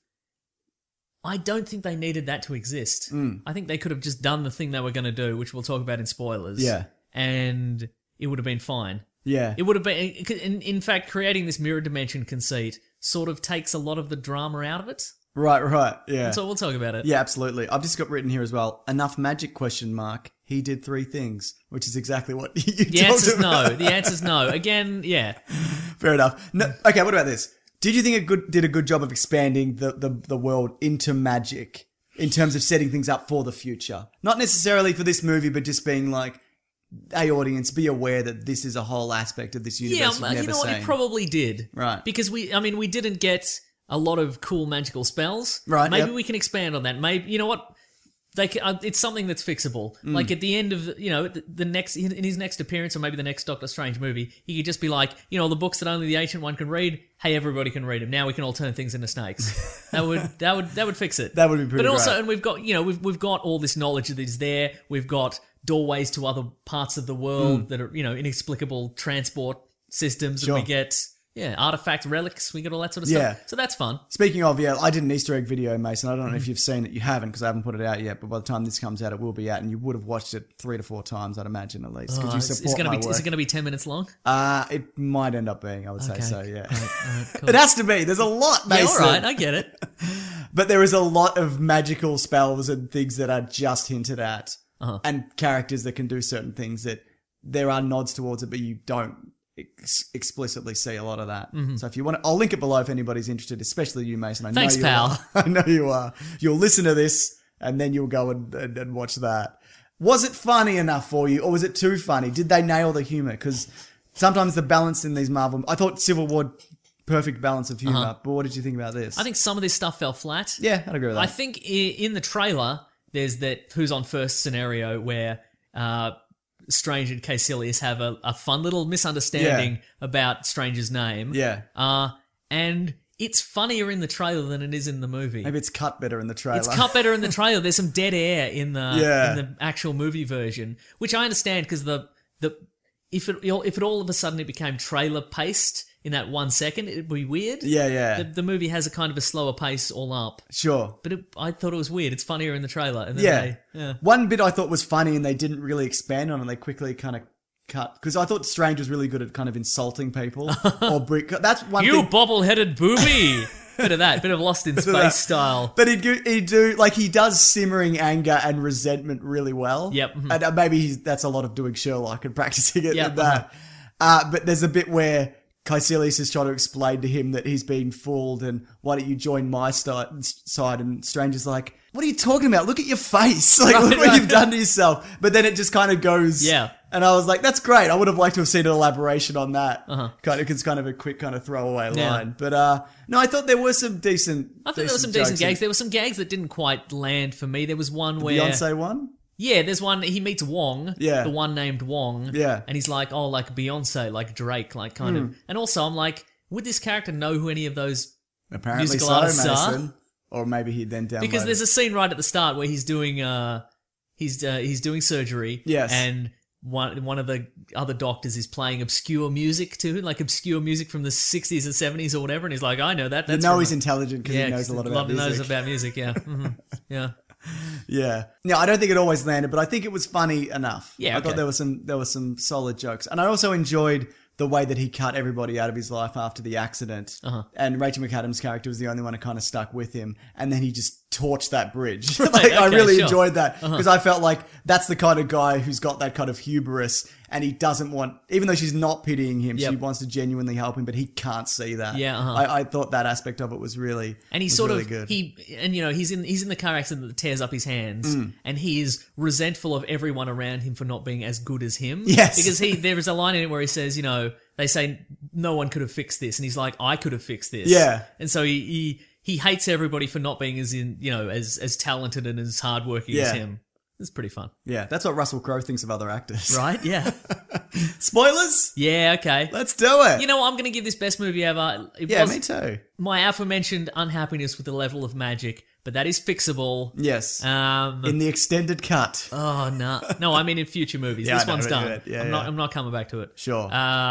I don't think they needed that to exist. I think they could have just done the thing they were going to do, which we'll talk about in spoilers. Yeah. And it would have been fine. Yeah. It would have been... In fact, creating this mirror dimension conceit sort of takes a lot of the drama out of it. Right, yeah. So we'll talk about it. Yeah, absolutely. I've just got written here as well. Enough magic ? He did 3 things, which is exactly what you The talked answer's about. no. The answer's no. Again, yeah. Fair enough. No, okay, what about this? Did you think it did a good job of expanding the world into magic in terms of setting things up for the future? Not necessarily for this movie, but just being like, hey, audience, be aware that this is a whole aspect of this universe you've never you know what? seen. It probably did. Right. Because we didn't get a lot of cool magical spells. Right, Maybe yep. we can expand on that. Maybe, you know what? It's something that's fixable. Like at the end of, the next, in his next appearance, or maybe the next Doctor Strange movie, he could just be like, the books that only the Ancient One can read. Hey, everybody can read them. Now we can all turn things into snakes. That would fix it. That would be pretty But also, great. and we've got, we've got all this knowledge that is there. We've got doorways to other parts of the world that are, inexplicable transport systems that Sure. we get. Yeah, artifact relics, we got all that sort of Yeah. stuff. So that's fun. Speaking of, I did an Easter egg video, Mason. I don't know if you've seen it. You haven't because I haven't put it out yet. But by the time this comes out, it will be out, and you would have watched it 3 to 4 times, I'd imagine, at least. Because you support my work. Is it going to be 10 minutes long? It might end up being, I would say so, yeah. All right, cool. It has to be. There's a lot, Yeah, Mason. all right, I get it. But there is a lot of magical spells and things that are just hinted at. And characters that can do certain things that there are nods towards it, but you don't explicitly see a lot of that. So if you want to, I'll link it below if anybody's interested, especially you, Mason. Thanks, you pal. Are. I know you are. You'll listen to this and then you'll go and watch that. Was it funny enough for you, or was it too funny? Did they nail the humor? Because sometimes the balance in these Marvel... I thought Civil War, perfect balance of humor, but what did you think about this? I think some of this stuff fell flat. Yeah, I'd agree with that. I think in the trailer, there's that who's on first scenario where Strange and Caecilius have a fun little misunderstanding about Strange's name. Yeah. And it's funnier in the trailer than it is in the movie. Maybe it's cut better in the trailer. It's cut better in the trailer. There's some dead air in the Yeah. in the actual movie version, which I understand because if it all of a sudden it became trailer paced in that 1 second, it'd be weird. Yeah. The movie has a kind of a slower pace all up. Sure. But I thought it was weird. It's funnier in the trailer. And then Yeah. One bit I thought was funny and they didn't really expand on it. They quickly kind of cut. Because I thought Strange was really good at kind of insulting people. That's one You thing. bobble-headed booby! Bit of that. Bit of Lost in of Space that. style. But he does simmering anger and resentment really well. Yep. And maybe that's a lot of doing Sherlock and practicing it Yep. in that. But there's a bit where Caecilius is trying to explain to him that he's been fooled and why don't you join my side? And Strange is like, what are you talking about? Look at your face. Like, look what you've done to yourself. But then it just kind of goes. Yeah. And I was like, that's great. I would have liked to have seen an elaboration on that. It's kind of a quick kind of throwaway line. But no, I thought there were some decent. I think there were some decent gags. There were some gags that didn't quite land for me. There was one where Beyonce one? Yeah, there's one, he meets Wong, Yeah. the one named Wong, Yeah. and he's like, oh, like Beyonce, like Drake, like kind of, and also I'm like, would this character know who any of those Apparently musical so, artists Mason. are? Or maybe he'd then download Because there's it. a scene right at the start where he's doing, he's doing surgery, Yes. and one of the other doctors is playing obscure music to him, like obscure music from the 60s and 70s or whatever, and he's like, I know that. You That's know from he's intelligent because he knows a lot about music. knows about music, yeah. Yeah. Yeah. No, I don't think it always landed, but I think it was funny enough. Yeah, I thought okay. there were some solid jokes. And I also enjoyed the way that he cut everybody out of his life after the accident. And Rachel McAdams' character was the only one who kind of stuck with him. And then he just torched that bridge. I okay, really sure. enjoyed that because I felt like that's the kind of guy who's got that kind of hubris and he doesn't want, even though she's not pitying him, Yep. she wants to genuinely help him, but he can't see that. Yeah, I thought that aspect of it was really, And he's was sort really of good. he's in the car accident that tears up his hands, and he is resentful of everyone around him for not being as good as him. Yes. Because there is a line in it where he says, they say no one could have fixed this, and he's like, I could have fixed this. Yeah. And so he hates everybody for not being as talented and as hardworking as Yeah. him. It's pretty fun. Yeah, that's what Russell Crowe thinks of other actors. Right? Yeah. Spoilers? Yeah, okay. Let's do it. You know what? I'm going to give this best movie ever. Me too. My aforementioned unhappiness with the level of magic, but that is fixable. Yes. In the extended cut. Oh, no. No, I mean in future movies. Yeah, This I know, one's done. I'm not coming back to it. Sure.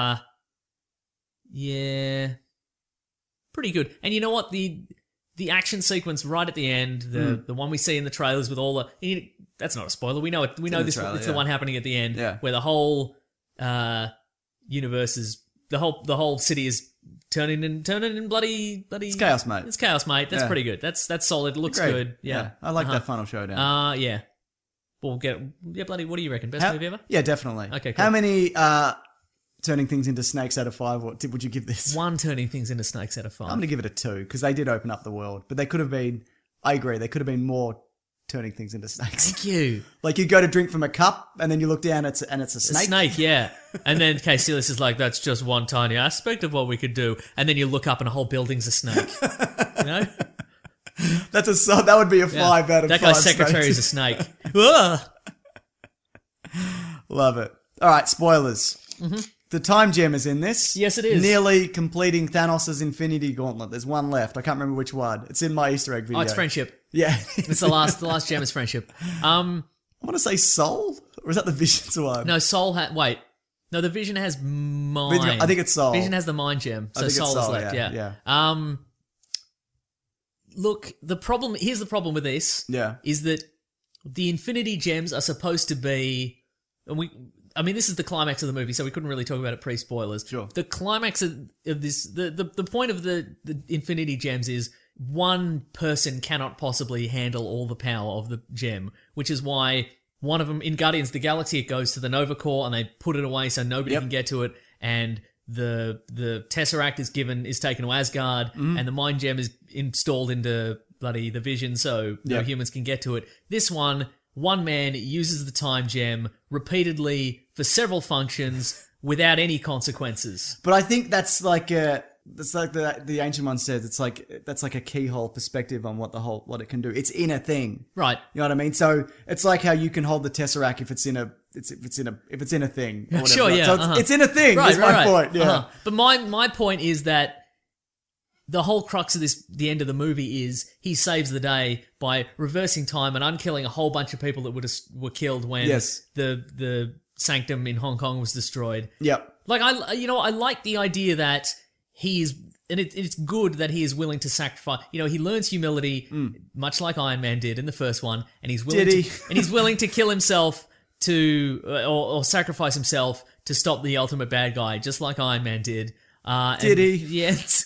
Yeah. Pretty good. And you know what? The action sequence right at the end, the one we see in the trailers with all the... That's not a spoiler. We know it. We know this. Trailer, it's the one happening at the end, where the whole universe is the whole city is turning in bloody. It's chaos, mate. It's chaos, mate. That's pretty good. That's solid. It looks good. Yeah. I like that final showdown. Yeah. We'll get bloody. What do you reckon? Best movie ever? Yeah, definitely. Okay. Cool. How many turning things into snakes out of 5? What would you give this? 1 turning things into snakes out of 5. I'm going to give it a 2 because they did open up the world, but they could have been. I agree. They could have been more turning things into snakes. Thank you. Like you go to drink from a cup and then you look down and it's a snake. A snake, yeah. And then Caecilius is like, that's just one tiny aspect of what we could do. And then you look up and a whole building's a snake. You know? That would be a 5 out of 5. That guy's secretary is a snake. Ugh. Love it. All right, spoilers. Mm-hmm. The time gem is in this. Yes, it is. Nearly completing Thanos' Infinity Gauntlet. There's one left. I can't remember which one. It's in my Easter egg video. Oh, it's friendship. Yeah. It's the last gem is friendship. I want to say Soul? Or is that the Vision's one? No, Soul wait. No, the Vision has mind. I think it's Soul. Vision has the mind gem. So Soul is left, yeah. Look, here's the problem with this. Yeah. Is that the Infinity Gems are supposed to be, this is the climax of the movie, so we couldn't really talk about it pre-spoilers. Sure. The climax of this, the point of the Infinity Gems is one person cannot possibly handle all the power of the gem, which is why one of them, in Guardians of the Galaxy, it goes to the Nova Corps and they put it away so nobody can get to it, and the Tesseract is taken to Asgard, and the Mind Gem is installed into bloody the Vision so no humans can get to it. This one man uses the Time Gem repeatedly for several functions without any consequences. But I think that's like the Ancient One says, that's like a keyhole perspective on what it can do. It's in a thing. Right. You know what I mean? So it's like how you can hold the Tesseract if it's in a thing. Or whatever. Sure, yeah. So it's in a thing, is my point. Yeah. But my point is that the whole crux of the end of the movie is he saves the day by reversing time and unkilling a whole bunch of people that were killed when the Sanctum in Hong Kong was destroyed. Yep. Like, I like the idea that it's good that he is willing to sacrifice. You know, he learns humility, much like Iron Man did in the first one, and he's willing to kill himself or sacrifice himself to stop the ultimate bad guy, just like Iron Man did. Did he? Yes.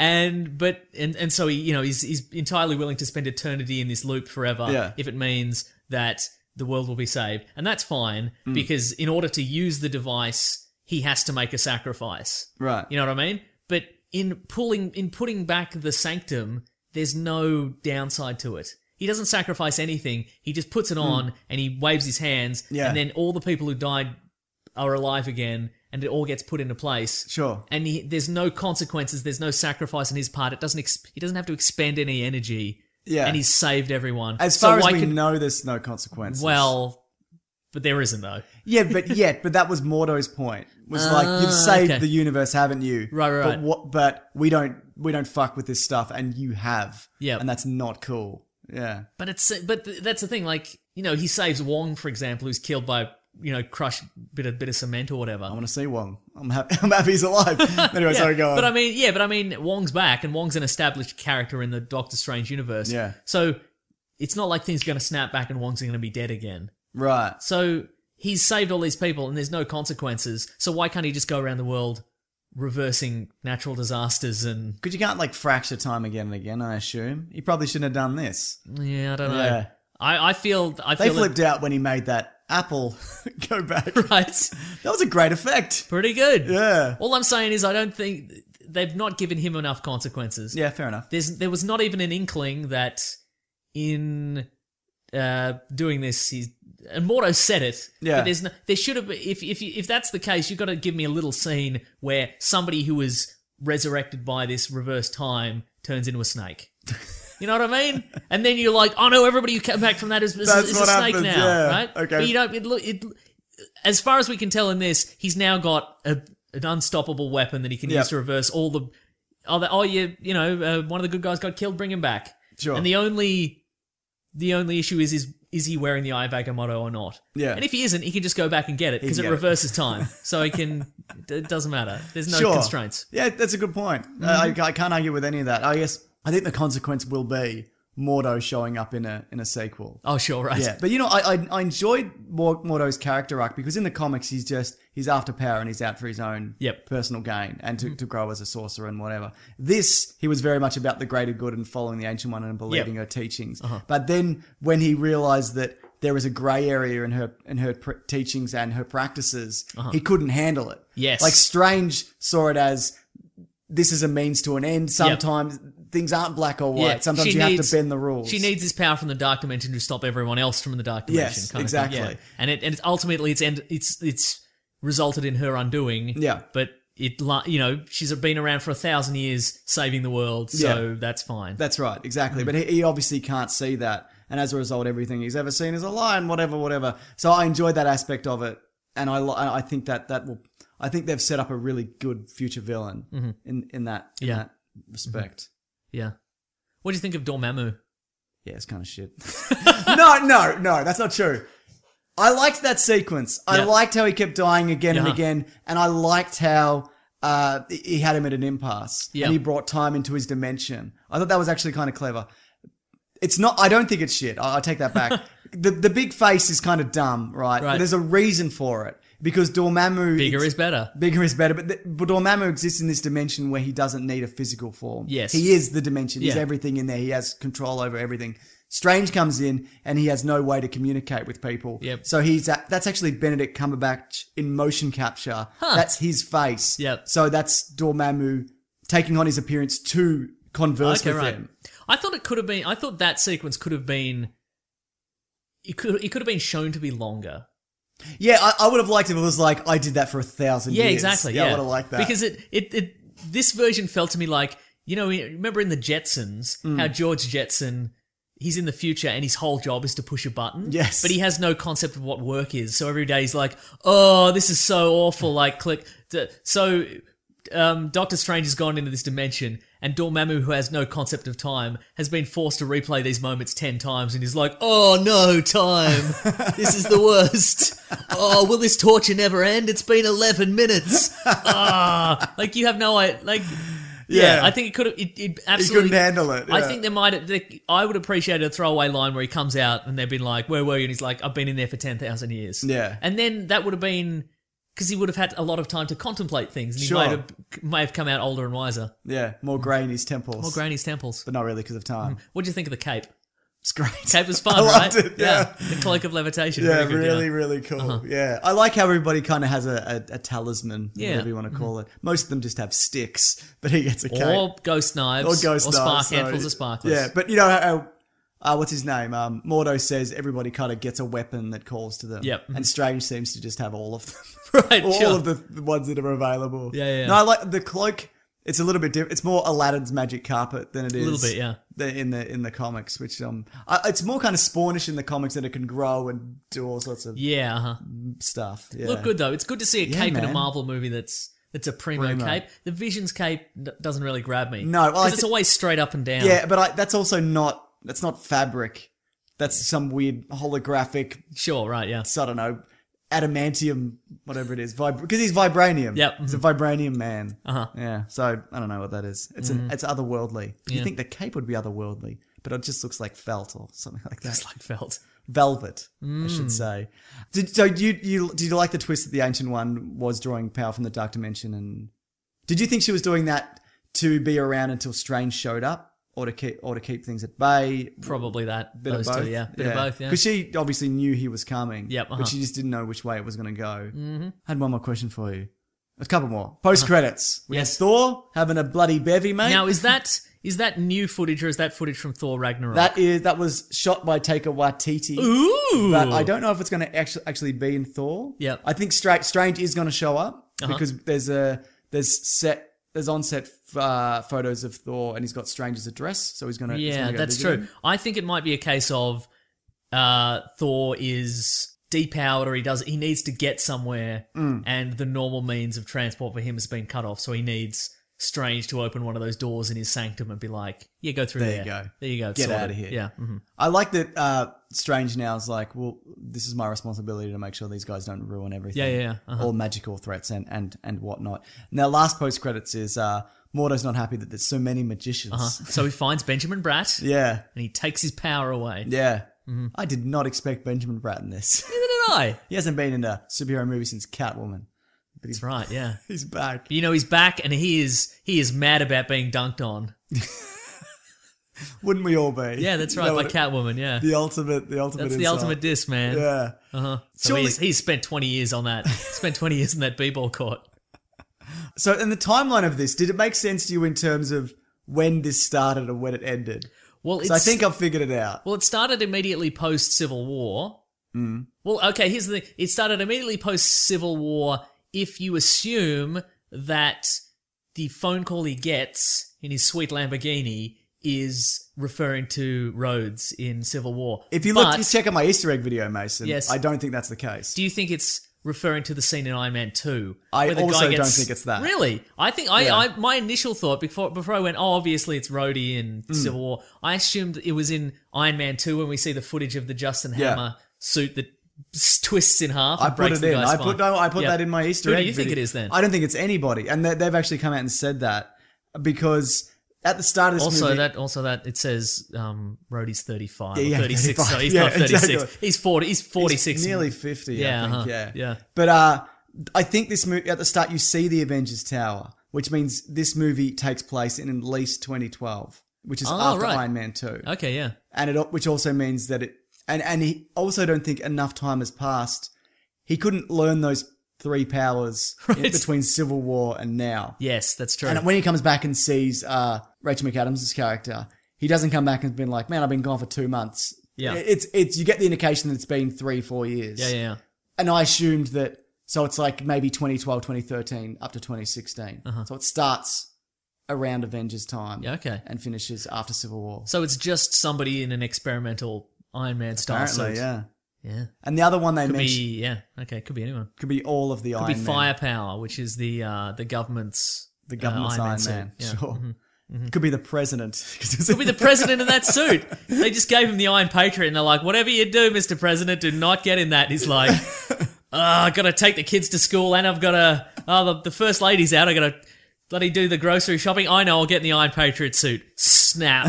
And so he's entirely willing to spend eternity in this loop forever if it means that the world will be saved. And that's fine because in order to use the device, he has to make a sacrifice. Right. You know what I mean? But in putting back the Sanctum, there's no downside to it. He doesn't sacrifice anything. He just puts it on and he waves his hands and then all the people who died are alive again, and it all gets put into place. Sure. And there's no consequences. There's no sacrifice on his part. He doesn't have to expend any energy. Yeah. And he's saved everyone. As far as we know, there's no consequences. Well, but there isn't though. Yeah, but that was Mordo's point. Was like, you've saved the universe, haven't you? Right. But we don't fuck with this stuff, and you have. Yeah. And that's not cool. Yeah. But that's the thing. Like, he saves Wong, for example, who's killed by crushed bit of cement or whatever. I want to see Wong. I'm happy he's alive. Anyway, sorry, go on. But I mean, Wong's back, and Wong's an established character in the Doctor Strange universe. Yeah. So it's not like things are going to snap back and Wong's going to be dead again. Right. So he's saved all these people, and there's no consequences. So why can't he just go around the world reversing natural disasters and? Because you can't fracture time again and again. I assume he probably shouldn't have done this. Yeah, I don't know. Yeah. I feel they flipped out when he made that apple go back. Right. That was a great effect. Pretty good. Yeah. All I'm saying is I don't think they've not given him enough consequences. Yeah, fair enough. There was not even an inkling that in doing this, and Mordo said it. Yeah. But there should have been, if that's the case, you've got to give me a little scene where somebody who was resurrected by this reverse time turns into a snake. You know what I mean? And then you're like, oh no, everybody who came back from that is a snake happens, now, yeah. right? Okay. But as far as we can tell in this, he's now got an unstoppable weapon that he can use to reverse all the. One of the good guys got killed, bring him back. Sure. And the only issue is he wearing the Eye of Agamotto or not? Yeah. And if he isn't, he can just go back and get it because it reverses time. So he can. It doesn't matter. There's no constraints. Yeah, that's a good point. I can't argue with any of that. I think the consequence will be Mordo showing up in a sequel. Oh, sure, right. Yeah, but I enjoyed Mordo's character arc because in the comics he's after power and he's out for his own personal gain and to grow as a sorcerer and whatever. This, he was very much about the greater good and following the Ancient One and believing her teachings. But then when he realized that there was a grey area in her teachings and her practices, he couldn't handle it. Yes. Like Strange saw it as this is a means to an end. Sometimes things aren't black or white. Yeah, sometimes you have to bend the rules. She needs this power from the Dark Dimension to stop everyone else from the Dark Dimension. Yes, kind exactly. Of thing. Yeah. And it's ultimately it's resulted in her undoing. Yeah. But she's been around for 1,000 years saving the world, so that's fine. That's right, exactly. But he obviously can't see that, and as a result, everything he's ever seen is a lie and whatever. So I enjoyed that aspect of it, and I think that will. I think they've set up a really good future villain in that respect. Yeah. What do you think of Dormammu? Yeah, it's kind of shit. No, that's not true. I liked that sequence. I liked how he kept dying again and again, and I liked how he had him at an impasse, and he brought time into his dimension. I thought that was actually kind of clever. It's not. I don't think it's shit. I take that back. The big face is kind of dumb, right? But there's a reason for it. Because Dormammu... Bigger is better. Bigger is better. But Dormammu exists in this dimension where he doesn't need a physical form. Yes. He is the dimension. He's everything in there. He has control over everything. Strange comes in and he has no way to communicate with people. Yep. So that's actually Benedict Cumberbatch in motion capture. That's his face. Yep. So that's Dormammu taking on his appearance to converse with him. I thought that sequence could have been... It could have been shown to be longer. Yeah, I would have liked it if it was like, I did that for 1,000 years. Yeah, exactly. Yeah, I would have liked that. Because this version felt to me like, remember in the Jetsons, how George Jetson, he's in the future and his whole job is to push a button. Yes. But he has no concept of what work is. So every day he's like, oh, this is so awful, like click. So Doctor Strange has gone into this dimension and Dormammu, who has no concept of time, has been forced to replay these moments 10 times and he's like, oh no, time. This is the worst. Oh, will this torture never end? It's been 11 minutes. Like you have no idea. Like, yeah, I think it could have, it absolutely. He couldn't handle it. Yeah. I think there might have, I would appreciate a throwaway line where he comes out and they've been like, where were you? And he's like, I've been in there for 10,000 years. Yeah. And then that would have been, because he would have had a lot of time to contemplate things, and he may have come out older and wiser. Yeah, more grey in his temples. More grey in his temples. But not really because of time. What do you think of the cape? It's great. Cape was fun, I right? loved it, yeah. The cloak of levitation. Yeah, Very good, really, really cool. Yeah. I like how everybody kind of has a talisman, whatever you want to call it. Most of them just have sticks, but he gets a cape. Or ghost knives. Or handfuls of sparklers. Yeah, but you know how... what's his name? Mordo says everybody kind of gets a weapon that calls to them. Yep. And Strange seems to just have all of them. Right, all of the ones that are available. Yeah. No, I like the cloak. It's a little bit different. It's more Aladdin's magic carpet than it is. A little bit, yeah. In the comics, which it's more kind of Spawnish in the comics that it can grow and do all sorts of stuff. Yeah. Look good though. It's good to see a cape in a Marvel movie that's a primo cape. The Vision's cape doesn't really grab me. No, because it's always straight up and down. Yeah, but that's also not. That's not fabric. That's some weird holographic. Sure, right, yeah. I don't know, adamantium, whatever it is, because he's vibranium. Yep. He's a vibranium man. Uh-huh. Yeah. So I don't know what that is. It's it's otherworldly. You think the cape would be otherworldly, but it just looks like felt or something like that. It's like felt. Velvet, I should say. Did you like the twist that the Ancient One was drawing power from the Dark Dimension, and did you think she was doing that to be around until Strange showed up? Or to keep things at bay. Probably that. Bit Those of both. two, yeah. Bit of both, yeah. Because she obviously knew he was coming. Yep. But she just didn't know which way it was going to go. Mm-hmm. I had one more question for you. A couple more. Post-credits. We had Thor having a bloody bevy, mate. Now, is that new footage or is that footage from Thor Ragnarok? That was shot by Taika Waititi. Ooh! But I don't know if it's going to actually be in Thor. Yep. I think Strange is going to show up because there's there's on-set photos of Thor, and he's got Strange's address, so he's going to Yeah, that's true. I think it might be a case of Thor is depowered, or he needs to get somewhere, and the normal means of transport for him has been cut off, so he needs Strange to open one of those doors in his sanctum and be like, yeah, go through there. There you go. Get out of here. Yeah. Mm-hmm. I like that Strange now is like, well, this is my responsibility to make sure these guys don't ruin everything. Yeah. All magical threats and whatnot. Now, last post-credits is Mordo's not happy that there's so many magicians. So he finds Benjamin Bratt. Yeah. And he takes his power away. Yeah. Mm-hmm. I did not expect Benjamin Bratt in this. Neither did I. He hasn't been in a superhero movie since Catwoman. But That's right, yeah. He's back. You know, he's back, and he is mad about being dunked on. Wouldn't we all be? Yeah, that's right, by Catwoman, yeah. The ultimate That's insult. the ultimate diss, man. Yeah. Uh-huh. So he's spent 20 years on that. Spent 20 years in that b-ball court. So in the timeline of this, did it make sense to you in terms of when this started and when it ended? Well, I think I've figured it out. Well, it started immediately post-Civil War. Mm. Well, okay, here's the thing. It started immediately post-Civil War if you assume that the phone call he gets in his sweet Lamborghini is referring to Rhodes in Civil War. If you check out my Easter egg video, Mason, yes. I don't think that's the case. Do you think it's referring to the scene in Iron Man 2? I also don't think it's that. Really? I think my initial thought before I went, obviously it's Rhodey in Civil War, I assumed it was in Iron Man 2 when we see the footage of the Justin Hammer suit that twists in half. I put it in. I put that in my Easter egg. Who do you think it is then? I don't think it's anybody, and they've actually come out and said that because at the start of this movie, it says Rhodey's 35 or 36. 35. So he's not 36. Exactly. He's 40. He's 46. He's nearly 50. Yeah, I think. Yeah. But I think this movie at the start you see the Avengers Tower, which means this movie takes place in at least 2012, which is after Iron Man 2. Okay, yeah, and which also means that it. And he also don't think enough time has passed. He couldn't learn those three powers between Civil War and now. Yes, that's true. And when he comes back and sees Rachel McAdams' character, he doesn't come back and been like, man, I've been gone for 2 months. Yeah. It's you get the indication that it's been 3-4 years. Yeah. And I assumed that, so it's like maybe 2012, 2013, up to 2016. So it starts around Avengers time. Yeah, okay. And finishes after Civil War. So it's just somebody in an experimental Iron Man style suit. Yeah. And the other one they mentioned... could be anyone. Could be all of the Iron Man. Could be Firepower, which is the government's... The government's Iron Man. Yeah. Sure. Mm-hmm. Could be the president. Could be the president in that suit. They just gave him the Iron Patriot and they're like, whatever you do, Mr. President, do not get in that. And he's like, I've got to take the kids to school and I've got to... the first lady's out, I've got to... bloody do the grocery shopping. I know, I'll get in the Iron Patriot suit. Snap.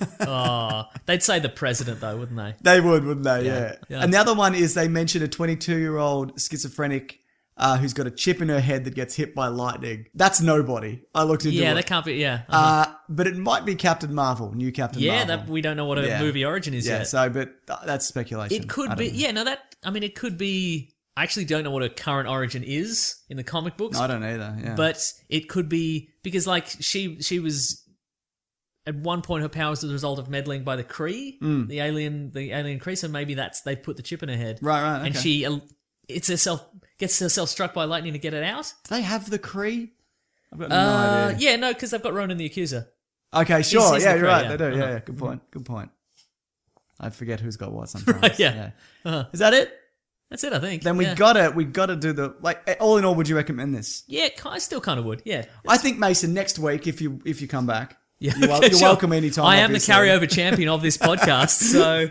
They'd say the president though, wouldn't they? They would, wouldn't they? Yeah. And the other one is they mentioned a 22-year-old schizophrenic who's got a chip in her head that gets hit by lightning. That's nobody. I looked into it. Yeah, that can't be, yeah. But it might be Captain Marvel, new Captain Marvel. Yeah, we don't know what a movie origin is yet. Yeah, so, but that's speculation. It could be, it could be... I actually don't know what her current origin is in the comic books. I don't either, yeah. But it could be, because like she was, at one point her power was the result of meddling by the Kree, the alien Kree, so maybe they put the chip in her head. Right, okay. And she gets herself struck by lightning to get it out. Do they have the Kree? I've got no idea. Yeah, no, because they've got Ronan the Accuser. Okay, sure, He's you're Kree, right, they do, yeah, good point. I forget who's got what sometimes. Right, yeah. Is that it? That's it, I think. Then we gotta do the, like, all in all, would you recommend this? Yeah, I still kind of would. Yeah. I think, Mason, next week if you come back, yeah, you're welcome anytime. I am the carryover champion of this podcast, so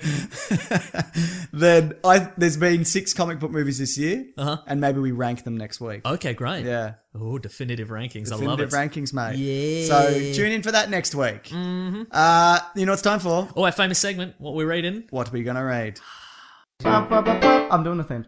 then there's been 6 comic book movies this year, and maybe we rank them next week. Okay, great. Yeah. Oh, definitive rankings. I love it. Definitive rankings, mate. Yeah. So tune in for that next week. Mm-hmm. You know what it's time for? Oh, our famous segment. What we're reading. What are we gonna read? I'm doing the thing.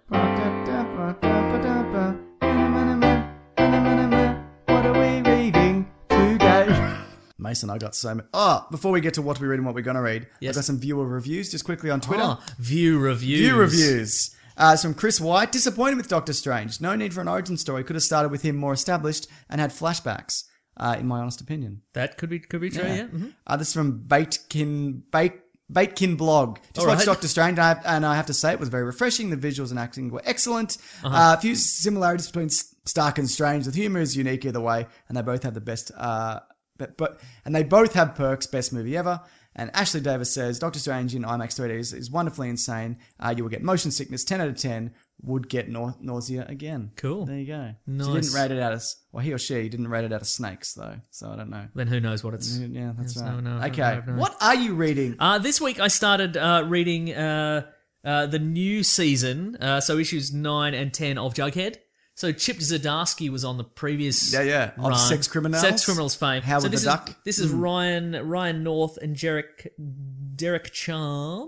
What are we reading today? Mason, I got so much. Before we get to what we read and what we're going to read, yes. I've got some viewer reviews just quickly on Twitter. View reviews. View reviews. It's from Chris White. Disappointed with Doctor Strange. No need for an origin story. Could have started with him more established and had flashbacks, in my honest opinion. That could be true, yeah. Mm-hmm. This is from Baitkin. Baitkin blog. Just All watched right. Doctor Strange, and I have to say it was very refreshing. The visuals and acting were excellent. A few similarities between Stark and Strange. The humor is unique either way, and they both have the best. And they both have perks. Best movie ever. And Ashley Davis says Doctor Strange in IMAX 3D is wonderfully insane. You will get motion sickness. 10 out of 10. Would get nausea again. Cool. There you go. Nice. So he didn't rate it out of, well, he or she didn't rate it out of snakes though. So I don't know. Then who knows what it's... Yeah, that's Yes, right. no, Okay. no. What are you reading? This week I started reading the new season, so issues 9 and 10 of Jughead. So Chip Zdarsky was on the previous Yeah. Of run. Sex Criminals? Sex Criminals fame. Howard so the Duck? This is Ryan North and Derek Charm,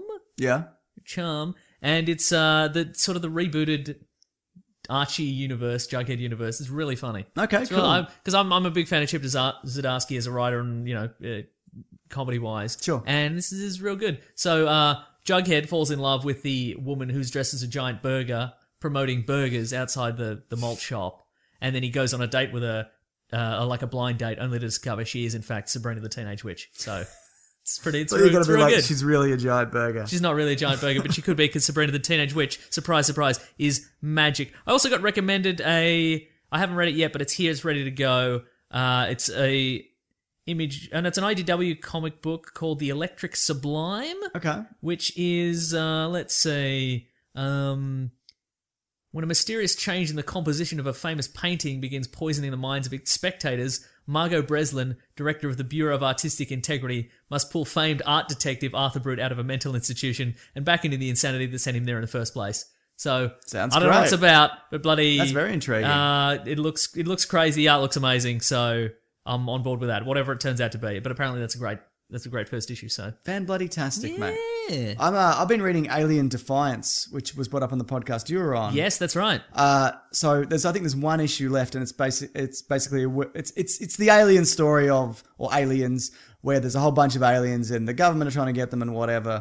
and it's the sort of the rebooted Archie universe, Jughead universe. Is really funny. Okay, cool. Because I'm a big fan of Chip Zdarsky as a writer and, comedy wise. Sure. And this is real good. So Jughead falls in love with the woman who's dressed as a giant burger, promoting burgers outside the malt shop. And then he goes on a date with her, like a blind date, only to discover she is in fact Sabrina the Teenage Witch. So it's So real, you're going it's to be real like, good. she's really a giant burger. She's not really a giant burger, but she could be because Sabrina the Teenage Witch, surprise, surprise, is magic. I also got recommended I haven't read it yet, but it's here, it's ready to go. It's a image, and it's an IDW comic book called The Electric Sublime. Okay. Which is, let's say, when a mysterious change in the composition of a famous painting begins poisoning the minds of its spectators, Margot Breslin, director of the Bureau of Artistic Integrity, must pull famed art detective Arthur Brute out of a mental institution and back into the insanity that sent him there in the first place. So, Sounds I don't know what great. it's about, but bloody... That's very intriguing. It looks crazy, the art looks amazing, so I'm on board with that, whatever it turns out to be. But apparently that's a great first issue, so... Fan-bloody-tastic, mate. Yeah. I've been reading Alien Defiance, which was brought up on the podcast you were on. Yes, that's right. So I think there's one issue left, and it's basically the alien story or aliens, where there's a whole bunch of aliens and the government are trying to get them and whatever.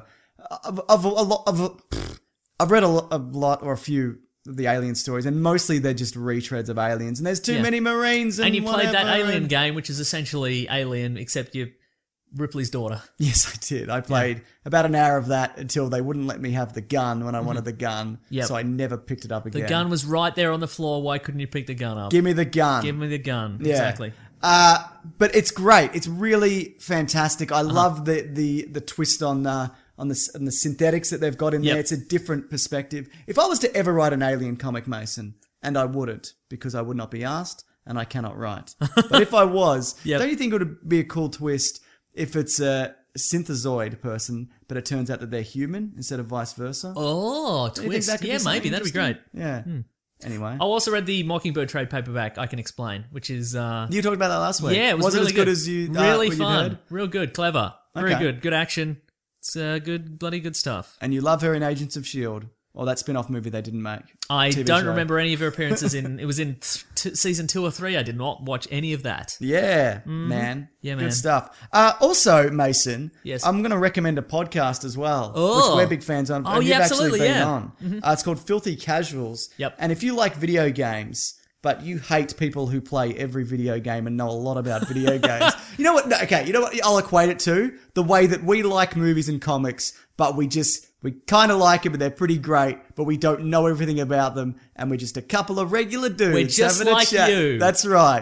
I've read a lot or a few of the alien stories, and mostly they're just retreads of aliens. And there's too many Marines, and you played that whatever, Alien and- game, which is essentially Alien, except you're Ripley's daughter. Yes, I did. I played about an hour of that until they wouldn't let me have the gun when I wanted the gun. Yep. So I never picked it up again. The gun was right there on the floor. Why couldn't you pick the gun up? Give me the gun. Give me the gun. Yeah. Exactly. But it's great. It's really fantastic. I love the twist on the synthetics that they've got in there. Yep. It's a different perspective. If I was to ever write an alien comic, Mason, and I wouldn't because I would not be asked and I cannot write. But if I was, Yep. don't you think it would be a cool twist if it's a synthezoid person, but it turns out that they're human instead of vice versa? Oh, Don't you think twist. that could be Yeah, something maybe. That'd be great. interesting? Yeah. Anyway. I also read the Mockingbird trade paperback, I Can Explain, which is... You talked about that last week. yeah, it was it really as good as you really what you'd fun. heard? Real good. Clever. Very Okay. good. Good action. It's bloody good stuff. And you love her in Agents of S.H.I.E.L.D. Or that spin-off movie they didn't make. I TV don't show. remember any of her appearances in... It was in season 2 or 3. I did not watch any of that. Yeah, man. Yeah, man. Good stuff. Also, Mason, Yes. I'm going to recommend a podcast as well, Oh. which we're big fans of. Oh, and yeah, you've actually absolutely, been yeah. on. It's called Filthy Casuals. Yep. And if you like video games, but you hate people who play every video game and know a lot about video games, you know what? No, okay, you know what I'll equate it to? The way that we like movies and comics, but we kind of like them, but they're pretty great, but we don't know everything about them, and we're just a couple of regular dudes We're just having a like chat. you. That's right.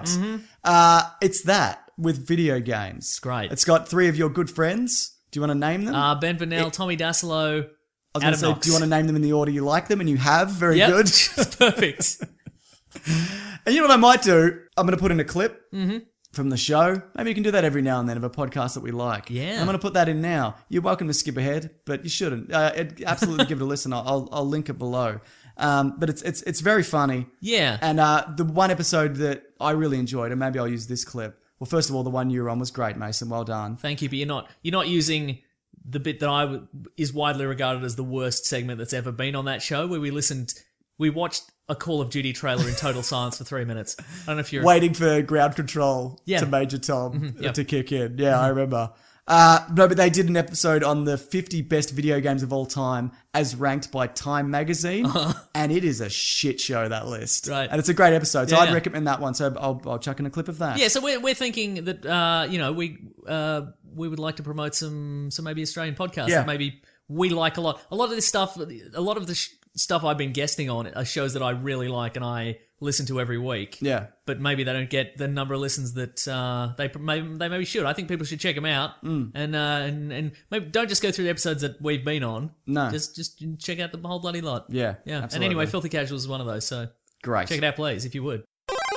It's that with video games. It's great. It's got 3 of your good friends. Do you want to name them? Ben Vanel, Tommy Dassolo, I was going Adam to say, Knox. do you want to name them in the order you like them? And you have. Very Yep. good. Perfect. And you know what I might do? I'm going to put in a clip from the show. Maybe you can do that every now and then of a podcast that we like. Yeah. I'm going to put that in now. You're welcome to skip ahead, but you shouldn't. Absolutely give it a listen. I'll link it below. But it's very funny. Yeah. And the one episode that I really enjoyed, and maybe I'll use this clip. Well, first of all, the one you were on was great, Mason. Well done. Thank you, but you're not using the bit that is widely regarded as the worst segment that's ever been on that show, where we watched a Call of Duty trailer in total silence for 3 minutes. I don't know if you're Waiting for ground control Yeah. to Major Tom Yep. to kick in. Yeah, I remember. No, but they did an episode on the 50 best video games of all time as ranked by Time Magazine, and it is a shit show, that list. Right. And it's a great episode, so Yeah, I'd yeah. recommend that one. So I'll chuck in a clip of that. Yeah, so we're thinking that we would like to promote some maybe Australian podcasts Yeah. that maybe we like a lot. A lot of this stuff, a lot of the stuff I've been guesting on are shows that I really like and I listen to every week. Yeah. But maybe they don't get the number of listens that they maybe should. I think people should check them out and maybe don't just go through the episodes that we've been on. No. just check out the whole bloody lot. Yeah, yeah. And absolutely. anyway, Filthy Casuals is one of those. So Great. check it out, please, if you would.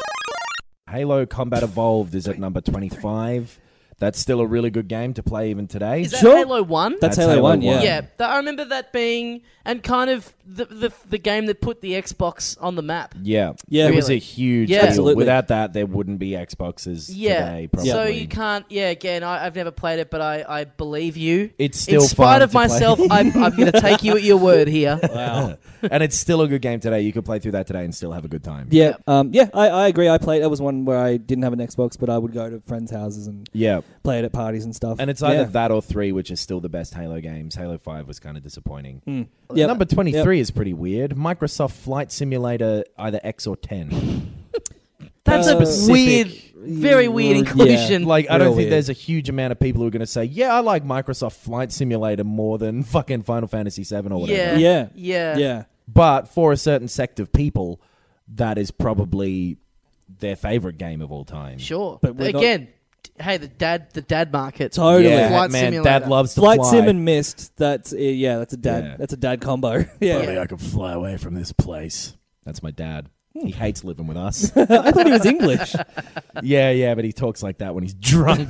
Halo Combat Evolved is at number 25. That's still a really good game to play even today. Is that Halo 1? That's Halo 1, Yeah, yeah. I remember that being, and kind of the game that put the Xbox on the map. Yeah. Yeah. It was a Really. huge Yeah. deal. Absolutely. Without that, there wouldn't be Xboxes today, probably. So you can't, again, I've never played it, but I believe you. It's still in spite fun of to play. myself, I'm going to take you at your word here. Wow. And it's still a good game today. You could play through that today and still have a good time. Yeah, I agree. I played. That was one where I didn't have an Xbox, but I would go to friends' houses and play it at parties and stuff. And it's either that or 3, which is still the best Halo games. Halo 5 was kind of disappointing. Yep. Number 23 is pretty weird. Microsoft Flight Simulator, either X or 10. That's a weird, very weird inclusion. Like, I don't think weird. there's a huge amount of people who are going to say, yeah, I like Microsoft Flight Simulator more than fucking Final Fantasy 7 or whatever. Yeah. But for a certain sect of people, that is probably their favorite game of all time. Sure. But we're again, hey, the dad market. Totally. Yeah, Flight man, Simulator. Dad loves to Flight fly. Sim and Mist. That's that's a dad. Yeah. That's a dad combo. Yeah. Buddy, I could fly away from this place. That's my dad. He hates living with us. I thought he was English. Yeah, but he talks like that when he's drunk.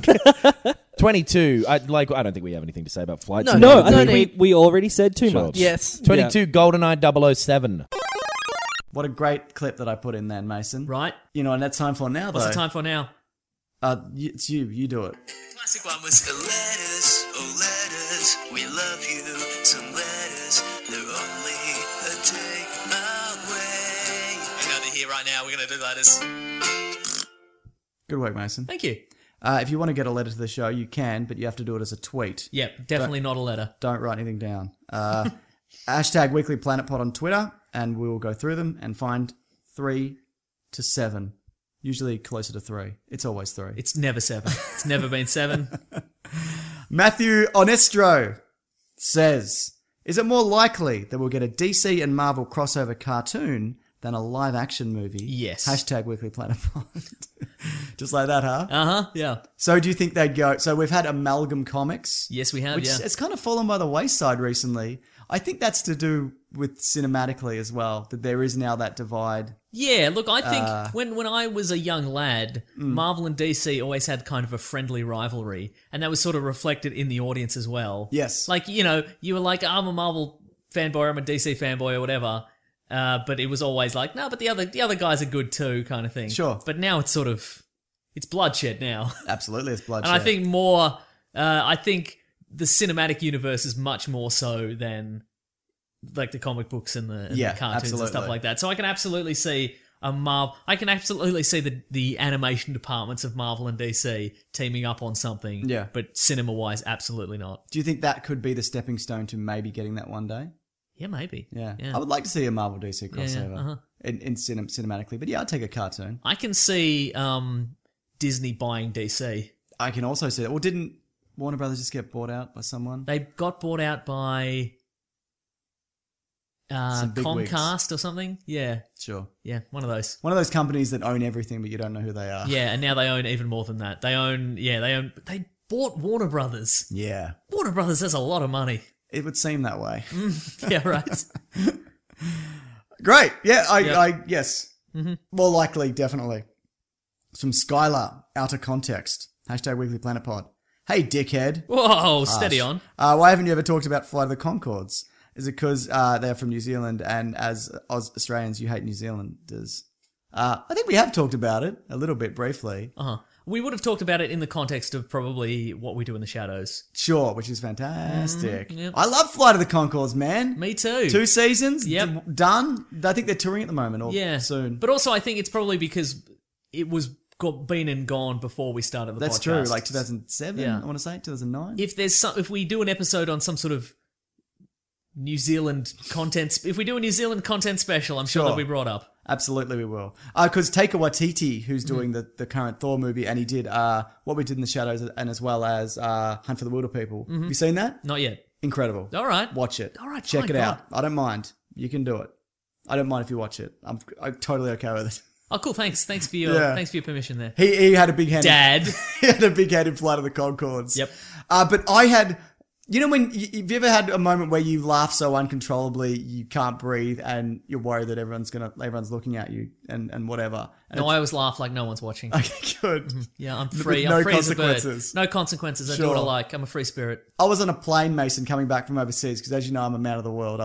22. I don't think we have anything to say about Flight No, Simulator. No, I think we already said too Sure. much. Yes. 22. GoldenEye 007. What a great clip that I put in then, Mason. Right. You know, and that's time for now, though. What's the time for now? It's you. You do it. Classic one was letters, oh letters, we love you. Some letters, they're only a take away. You know they're here right now. We're gonna do letters. Good work, Mason. Thank you. If you want to get a letter to the show, you can, but you have to do it as a tweet. Yep, definitely not a letter. Don't write anything down. Hashtag Weekly Planet Pod on Twitter, and we will go through them and find 3 to 7. Usually closer to 3. It's always 3. It's never 7. It's never been 7. Matthew Onestro says, is it more likely that we'll get a DC and Marvel crossover cartoon than a live action movie? Yes. Hashtag Weekly Planet Pod. Just like that, huh? Uh-huh, yeah. So do you think they'd go... So we've had Amalgam Comics. Yes, we have, which yeah. it's kind of fallen by the wayside recently. I think that's to do with cinematically as well, that there is now that divide. Yeah, look, I think when I was a young lad, Mm. Marvel and DC always had kind of a friendly rivalry, and that was sort of reflected in the audience as well. Yes. Like, you know, you were like, I'm a Marvel fanboy, I'm a DC fanboy or whatever, but it was always like, no, but the other guys are good too, kind of thing. Sure. But now it's sort of, it's bloodshed now. Absolutely, it's bloodshed. And I think more, I think the cinematic universe is much more so than like the comic books and the cartoons absolutely. and stuff like that. So I can absolutely see I can absolutely see the animation departments of Marvel and DC teaming up on something. Yeah. But cinema-wise, absolutely not. Do you think that could be the stepping stone to maybe getting that one day? Yeah, maybe. Yeah. I would like to see a Marvel DC crossover uh-huh. in cinematically, but yeah, I'd take a cartoon. I can see Disney buying DC. I can also see that. Well, didn't Warner Brothers just get bought out by someone? They got bought out by Some big wigs. Comcast or something. Yeah. Sure. Yeah, one of those. One of those companies that own everything, but you don't know who they are. Yeah, and now they own even more than that. They bought Warner Brothers. Yeah. Warner Brothers has a lot of money. It would seem that way. Yeah, right. Great. Yeah, Yep. yes. Mm-hmm. More likely, definitely. Some Skylar, Outer Context. Hashtag Weekly Planet Pod. Hey, dickhead. Whoa, steady on. Why haven't you ever talked about Flight of the Conchords? Is it because they're from New Zealand and as Australians, you hate New Zealanders? I think we have talked about it a little bit briefly. Uh-huh. We would have talked about it in the context of probably What We Do in the Shadows. Sure, which is fantastic. Yep. I love Flight of the Conchords, man. Me too. 2 seasons, Yep. done. I think they're touring at the moment or soon. But also I think it's probably because it was been and gone before we started the podcast. That's true, like 2007, I want to say, 2009. If we do an episode on some sort of New Zealand content, if we do a New Zealand content special, I'm sure that'll be brought up. Absolutely, we will. Because Taika Waititi, who's doing the current Thor movie, and he did What We Did in the Shadows, and as well as Hunt for the Wilder People. Have you seen that? Not yet. Incredible. All right. Watch it. All right. Check it out. I don't mind. You can do it. I don't mind if you watch it. I'm totally okay with it. Oh, cool. Thanks for your permission there. He had a big hand. Dad. He had a big hand in Flight of the Conchords. Yep. But I had... You know, have you ever had a moment where you laugh so uncontrollably you can't breathe and you're worried that everyone's looking at you and whatever? And I always laugh like no one's watching. Okay, good. Yeah, I'm free. No I'm free consequences. as a bird. No consequences. I do what I like. I'm a free spirit. I was on a plane, Mason, coming back from overseas because, as you know, I'm a man of the world.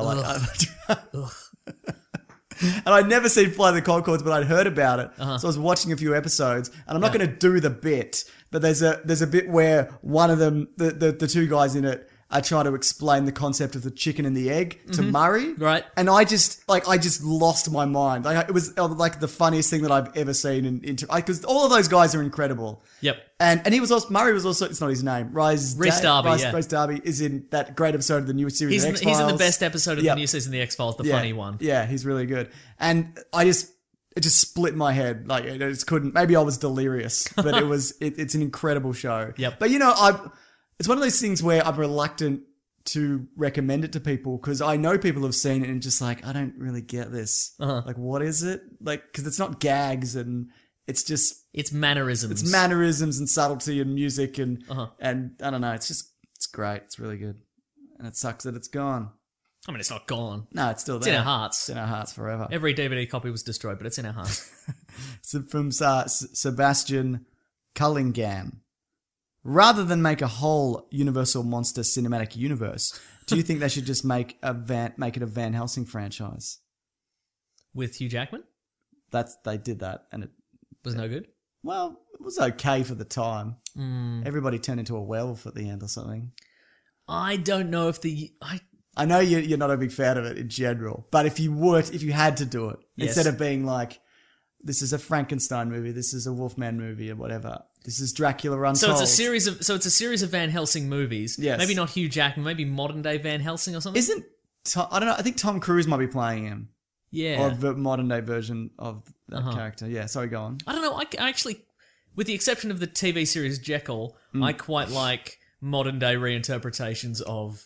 And I'd never seen Flight of the Conchords, but I'd heard about it. So I was watching a few episodes, and I'm not going to do the bit, but there's a bit where one of them, the two guys in it, are trying to explain the concept of the chicken and the egg to Murray. Right. And I just lost my mind. Like, it was like the funniest thing that I've ever seen because all of those guys are incredible. Yep. And Murray was also, it's not his name, Rhys Darby is in that great episode of the new series of X-Files. He's in the best episode of the new season of the X-Files, the funny one. Yeah, he's really good. And it just split my head. Like, I just couldn't, maybe I was delirious, but it's an incredible show. Yep. But it's one of those things where I'm reluctant to recommend it to people because I know people have seen it and just like, I don't really get this. Like, what is it? Like, because it's not gags and it's just... It's mannerisms. It's mannerisms and subtlety and music and I don't know. It's great. It's really good. And it sucks that it's gone. I mean, it's not gone. No, it's still there. It's in our hearts. It's in our hearts forever. Every DVD copy was destroyed, but it's in our hearts. So from Sebastian Cullingham. Rather than make a whole Universal Monster cinematic universe, do you think they should just make it a Van Helsing franchise? With Hugh Jackman? They did that, and it was no good. Well, it was okay for the time. Everybody turned into a werewolf at the end or something. I don't know if I know you're not a big fan of it in general, but if you had to do it, instead of being like, this is a Frankenstein movie, this is a Wolfman movie, or whatever. This is Dracula Untold. So it's a series of Van Helsing movies. Yes. Maybe not Hugh Jackman, maybe modern day Van Helsing or something. I don't know. I think Tom Cruise might be playing him. Yeah. Or the modern day version of that character. Yeah. Sorry, go on. I don't know. I actually, with the exception of the TV series Jekyll, I quite like modern day reinterpretations of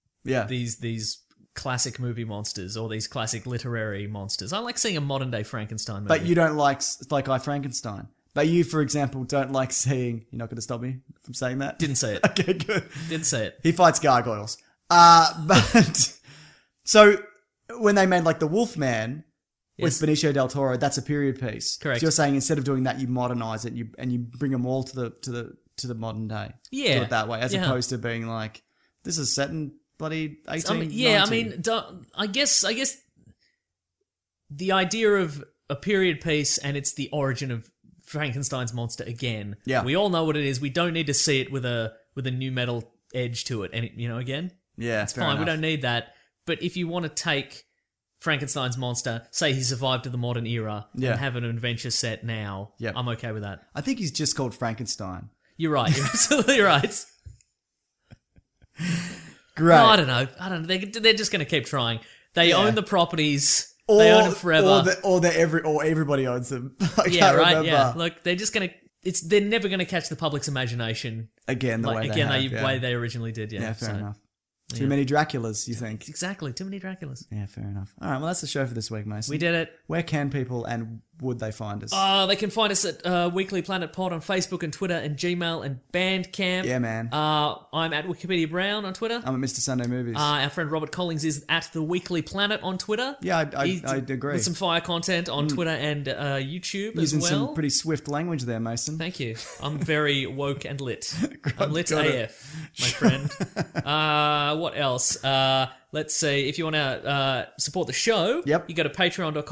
these classic movie monsters or these classic literary monsters. I like seeing a modern day Frankenstein movie. But you don't like I Frankenstein. But you, for example, don't like seeing... You're not going to stop me from saying that? Didn't say it. Okay, good. Didn't say it. He fights gargoyles. But... So, when they made, like, The Wolfman with Benicio del Toro, that's a period piece. Correct. So you're saying instead of doing that, you modernize it and you bring them all to the modern day. Yeah. Do it that way, as opposed to being like, this is set in bloody 1890. I guess the idea of a period piece and it's the origin of Frankenstein's monster again. Yeah. We all know what it is. We don't need to see it with a new metal edge to it. And again, yeah, it's fine. We don't need that. But if you want to take Frankenstein's monster, say he survived to the modern era, and have an adventure set now, I'm okay with that. I think he's just called Frankenstein. You're right. You're absolutely right. Great. No, I don't know. They're just going to keep trying. They own the properties. They own them forever. Or everybody owns them. I can't right. remember. Yeah. Look, they're just going to. They're never going to catch the public's imagination again. The way they originally did. Yeah. Fair enough. Too many Draculas, you think? Exactly. Too many Draculas. Yeah, fair enough. All right, well, that's the show for this week, Mason. We did it. Where can people and would they find us? They can find us at Weekly Planet Pod on Facebook and Twitter and Gmail and Bandcamp. Yeah, man. I'm at Wikipedia Brown on Twitter. I'm at Mr. Sunday Movies. Our friend Robert Collins is at The Weekly Planet on Twitter. Yeah, I agree. With some fire content on Twitter and YouTube as well. Using some pretty swift language there, Mason. Thank you. I'm very woke and lit. I'm lit AF, my friend. What else? Let's see. If you want to support the show, you go to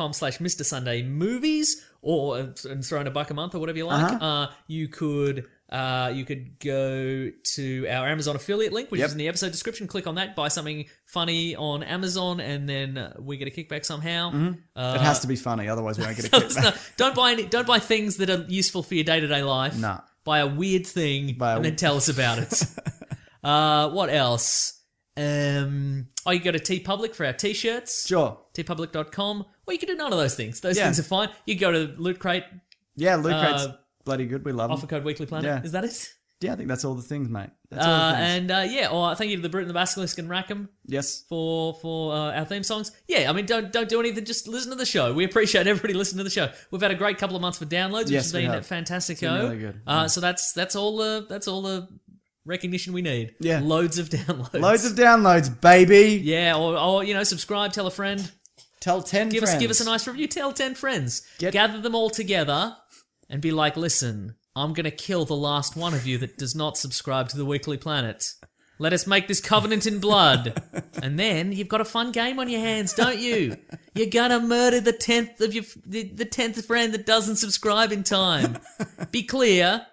patreon.com/Mr. Sunday Movies and throw in $1 a month or whatever you like. You could You could go to our Amazon affiliate link, which is in the episode description. Click on that, buy something funny on Amazon, and then we get a kickback somehow. It has to be funny, otherwise we don't get a kickback. Don't buy things that are useful for your day-to-day life. No. Buy a weird thing and then tell us about it. What else? You go to TeePublic for our t-shirts. Sure. TeePublic.com. Or you can do none of those things. Those things are fine. You go to Loot Crate. Yeah, Loot Crate's bloody good. We love them. Offer code Weekly Planet. Yeah. Is that it? Yeah, I think that's all the things, mate. That's all the things. And or thank you to the Brute and the Basilisk and Rackham. Yes. For our theme songs. Yeah, I mean, don't do anything. Just listen to the show. We appreciate everybody listening to the show. We've had a great couple of months for downloads, which has been fantastic. It's been really good. So that's all the recognition we need. Yeah. Loads of downloads. Loads of downloads, baby. Yeah, or subscribe, tell a friend. Tell 10 friends. Give us a nice review. Tell 10 friends. Gather them all together and be like, listen, I'm going to kill the last one of you that does not subscribe to the Weekly Planet. Let us make this covenant in blood. And then you've got a fun game on your hands, don't you? You're going to murder the 10th of the 10th friend that doesn't subscribe in time. Be clear.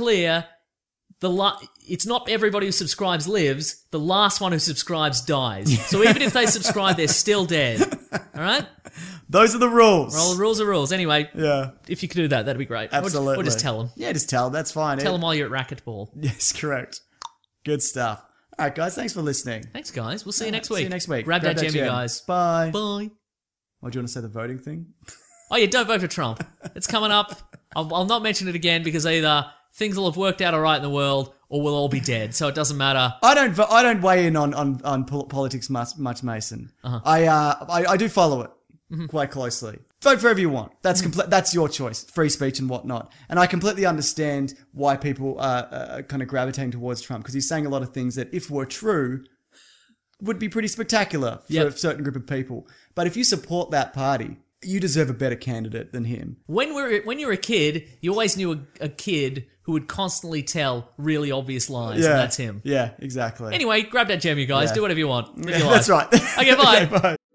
It's not everybody who subscribes lives. The last one who subscribes dies. So even if they subscribe, they're still dead. All right? Those are the rules. Well, the rules are rules. Anyway, yeah. If you could do that, that'd be great. Absolutely. Or just tell them. Yeah, just tell them. That's fine. Tell them while you're at racquetball. Yes, correct. Good stuff. All right, guys. Thanks for listening. Thanks, guys. We'll see you next week. See you next week. Grab that Jemmy, guys. Bye. Bye. Oh, do you want to say the voting thing? Oh, yeah, don't vote for Trump. It's coming up. I'll not mention it again because either things will have worked out all right in the world or we'll all be dead, so it doesn't matter. I don't weigh in on politics much, Mason. I do follow it quite closely. Vote for whoever you want. That's your choice. Free speech and whatnot. And I completely understand why people are kind of gravitating towards Trump, because he's saying a lot of things that, if were true, would be pretty spectacular for a certain group of people. But if you support that party, you deserve a better candidate than him. When you were a kid, you always knew a kid who would constantly tell really obvious lies, and that's him. Yeah, exactly. Anyway, grab that gem, you guys. Yeah. Do whatever you want. Live your That's life. right. Okay, bye. Okay, bye.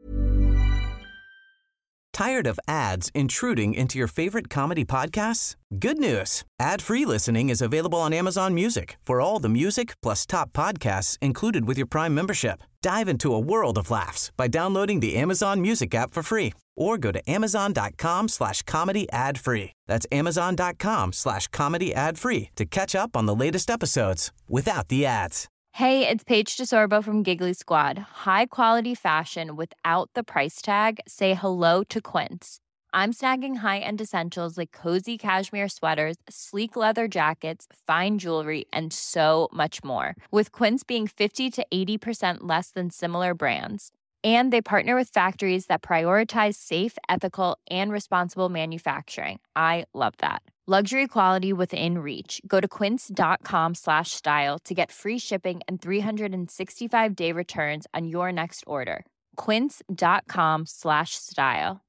Tired of ads intruding into your favorite comedy podcasts? Good news. Ad-free listening is available on Amazon Music for all the music plus top podcasts included with your Prime membership. Dive into a world of laughs by downloading the Amazon Music app for free or go to amazon.com/comedy ad-free. That's amazon.com/comedy ad-free to catch up on the latest episodes without the ads. Hey, it's Paige DeSorbo from Giggly Squad. High quality fashion without the price tag. Say hello to Quince. I'm snagging high-end essentials like cozy cashmere sweaters, sleek leather jackets, fine jewelry, and so much more. With Quince being 50 to 80% less than similar brands. And they partner with factories that prioritize safe, ethical, and responsible manufacturing. I love that. Luxury quality within reach. Go to quince.com/style to get free shipping and 365-day returns on your next order. Quince.com/style.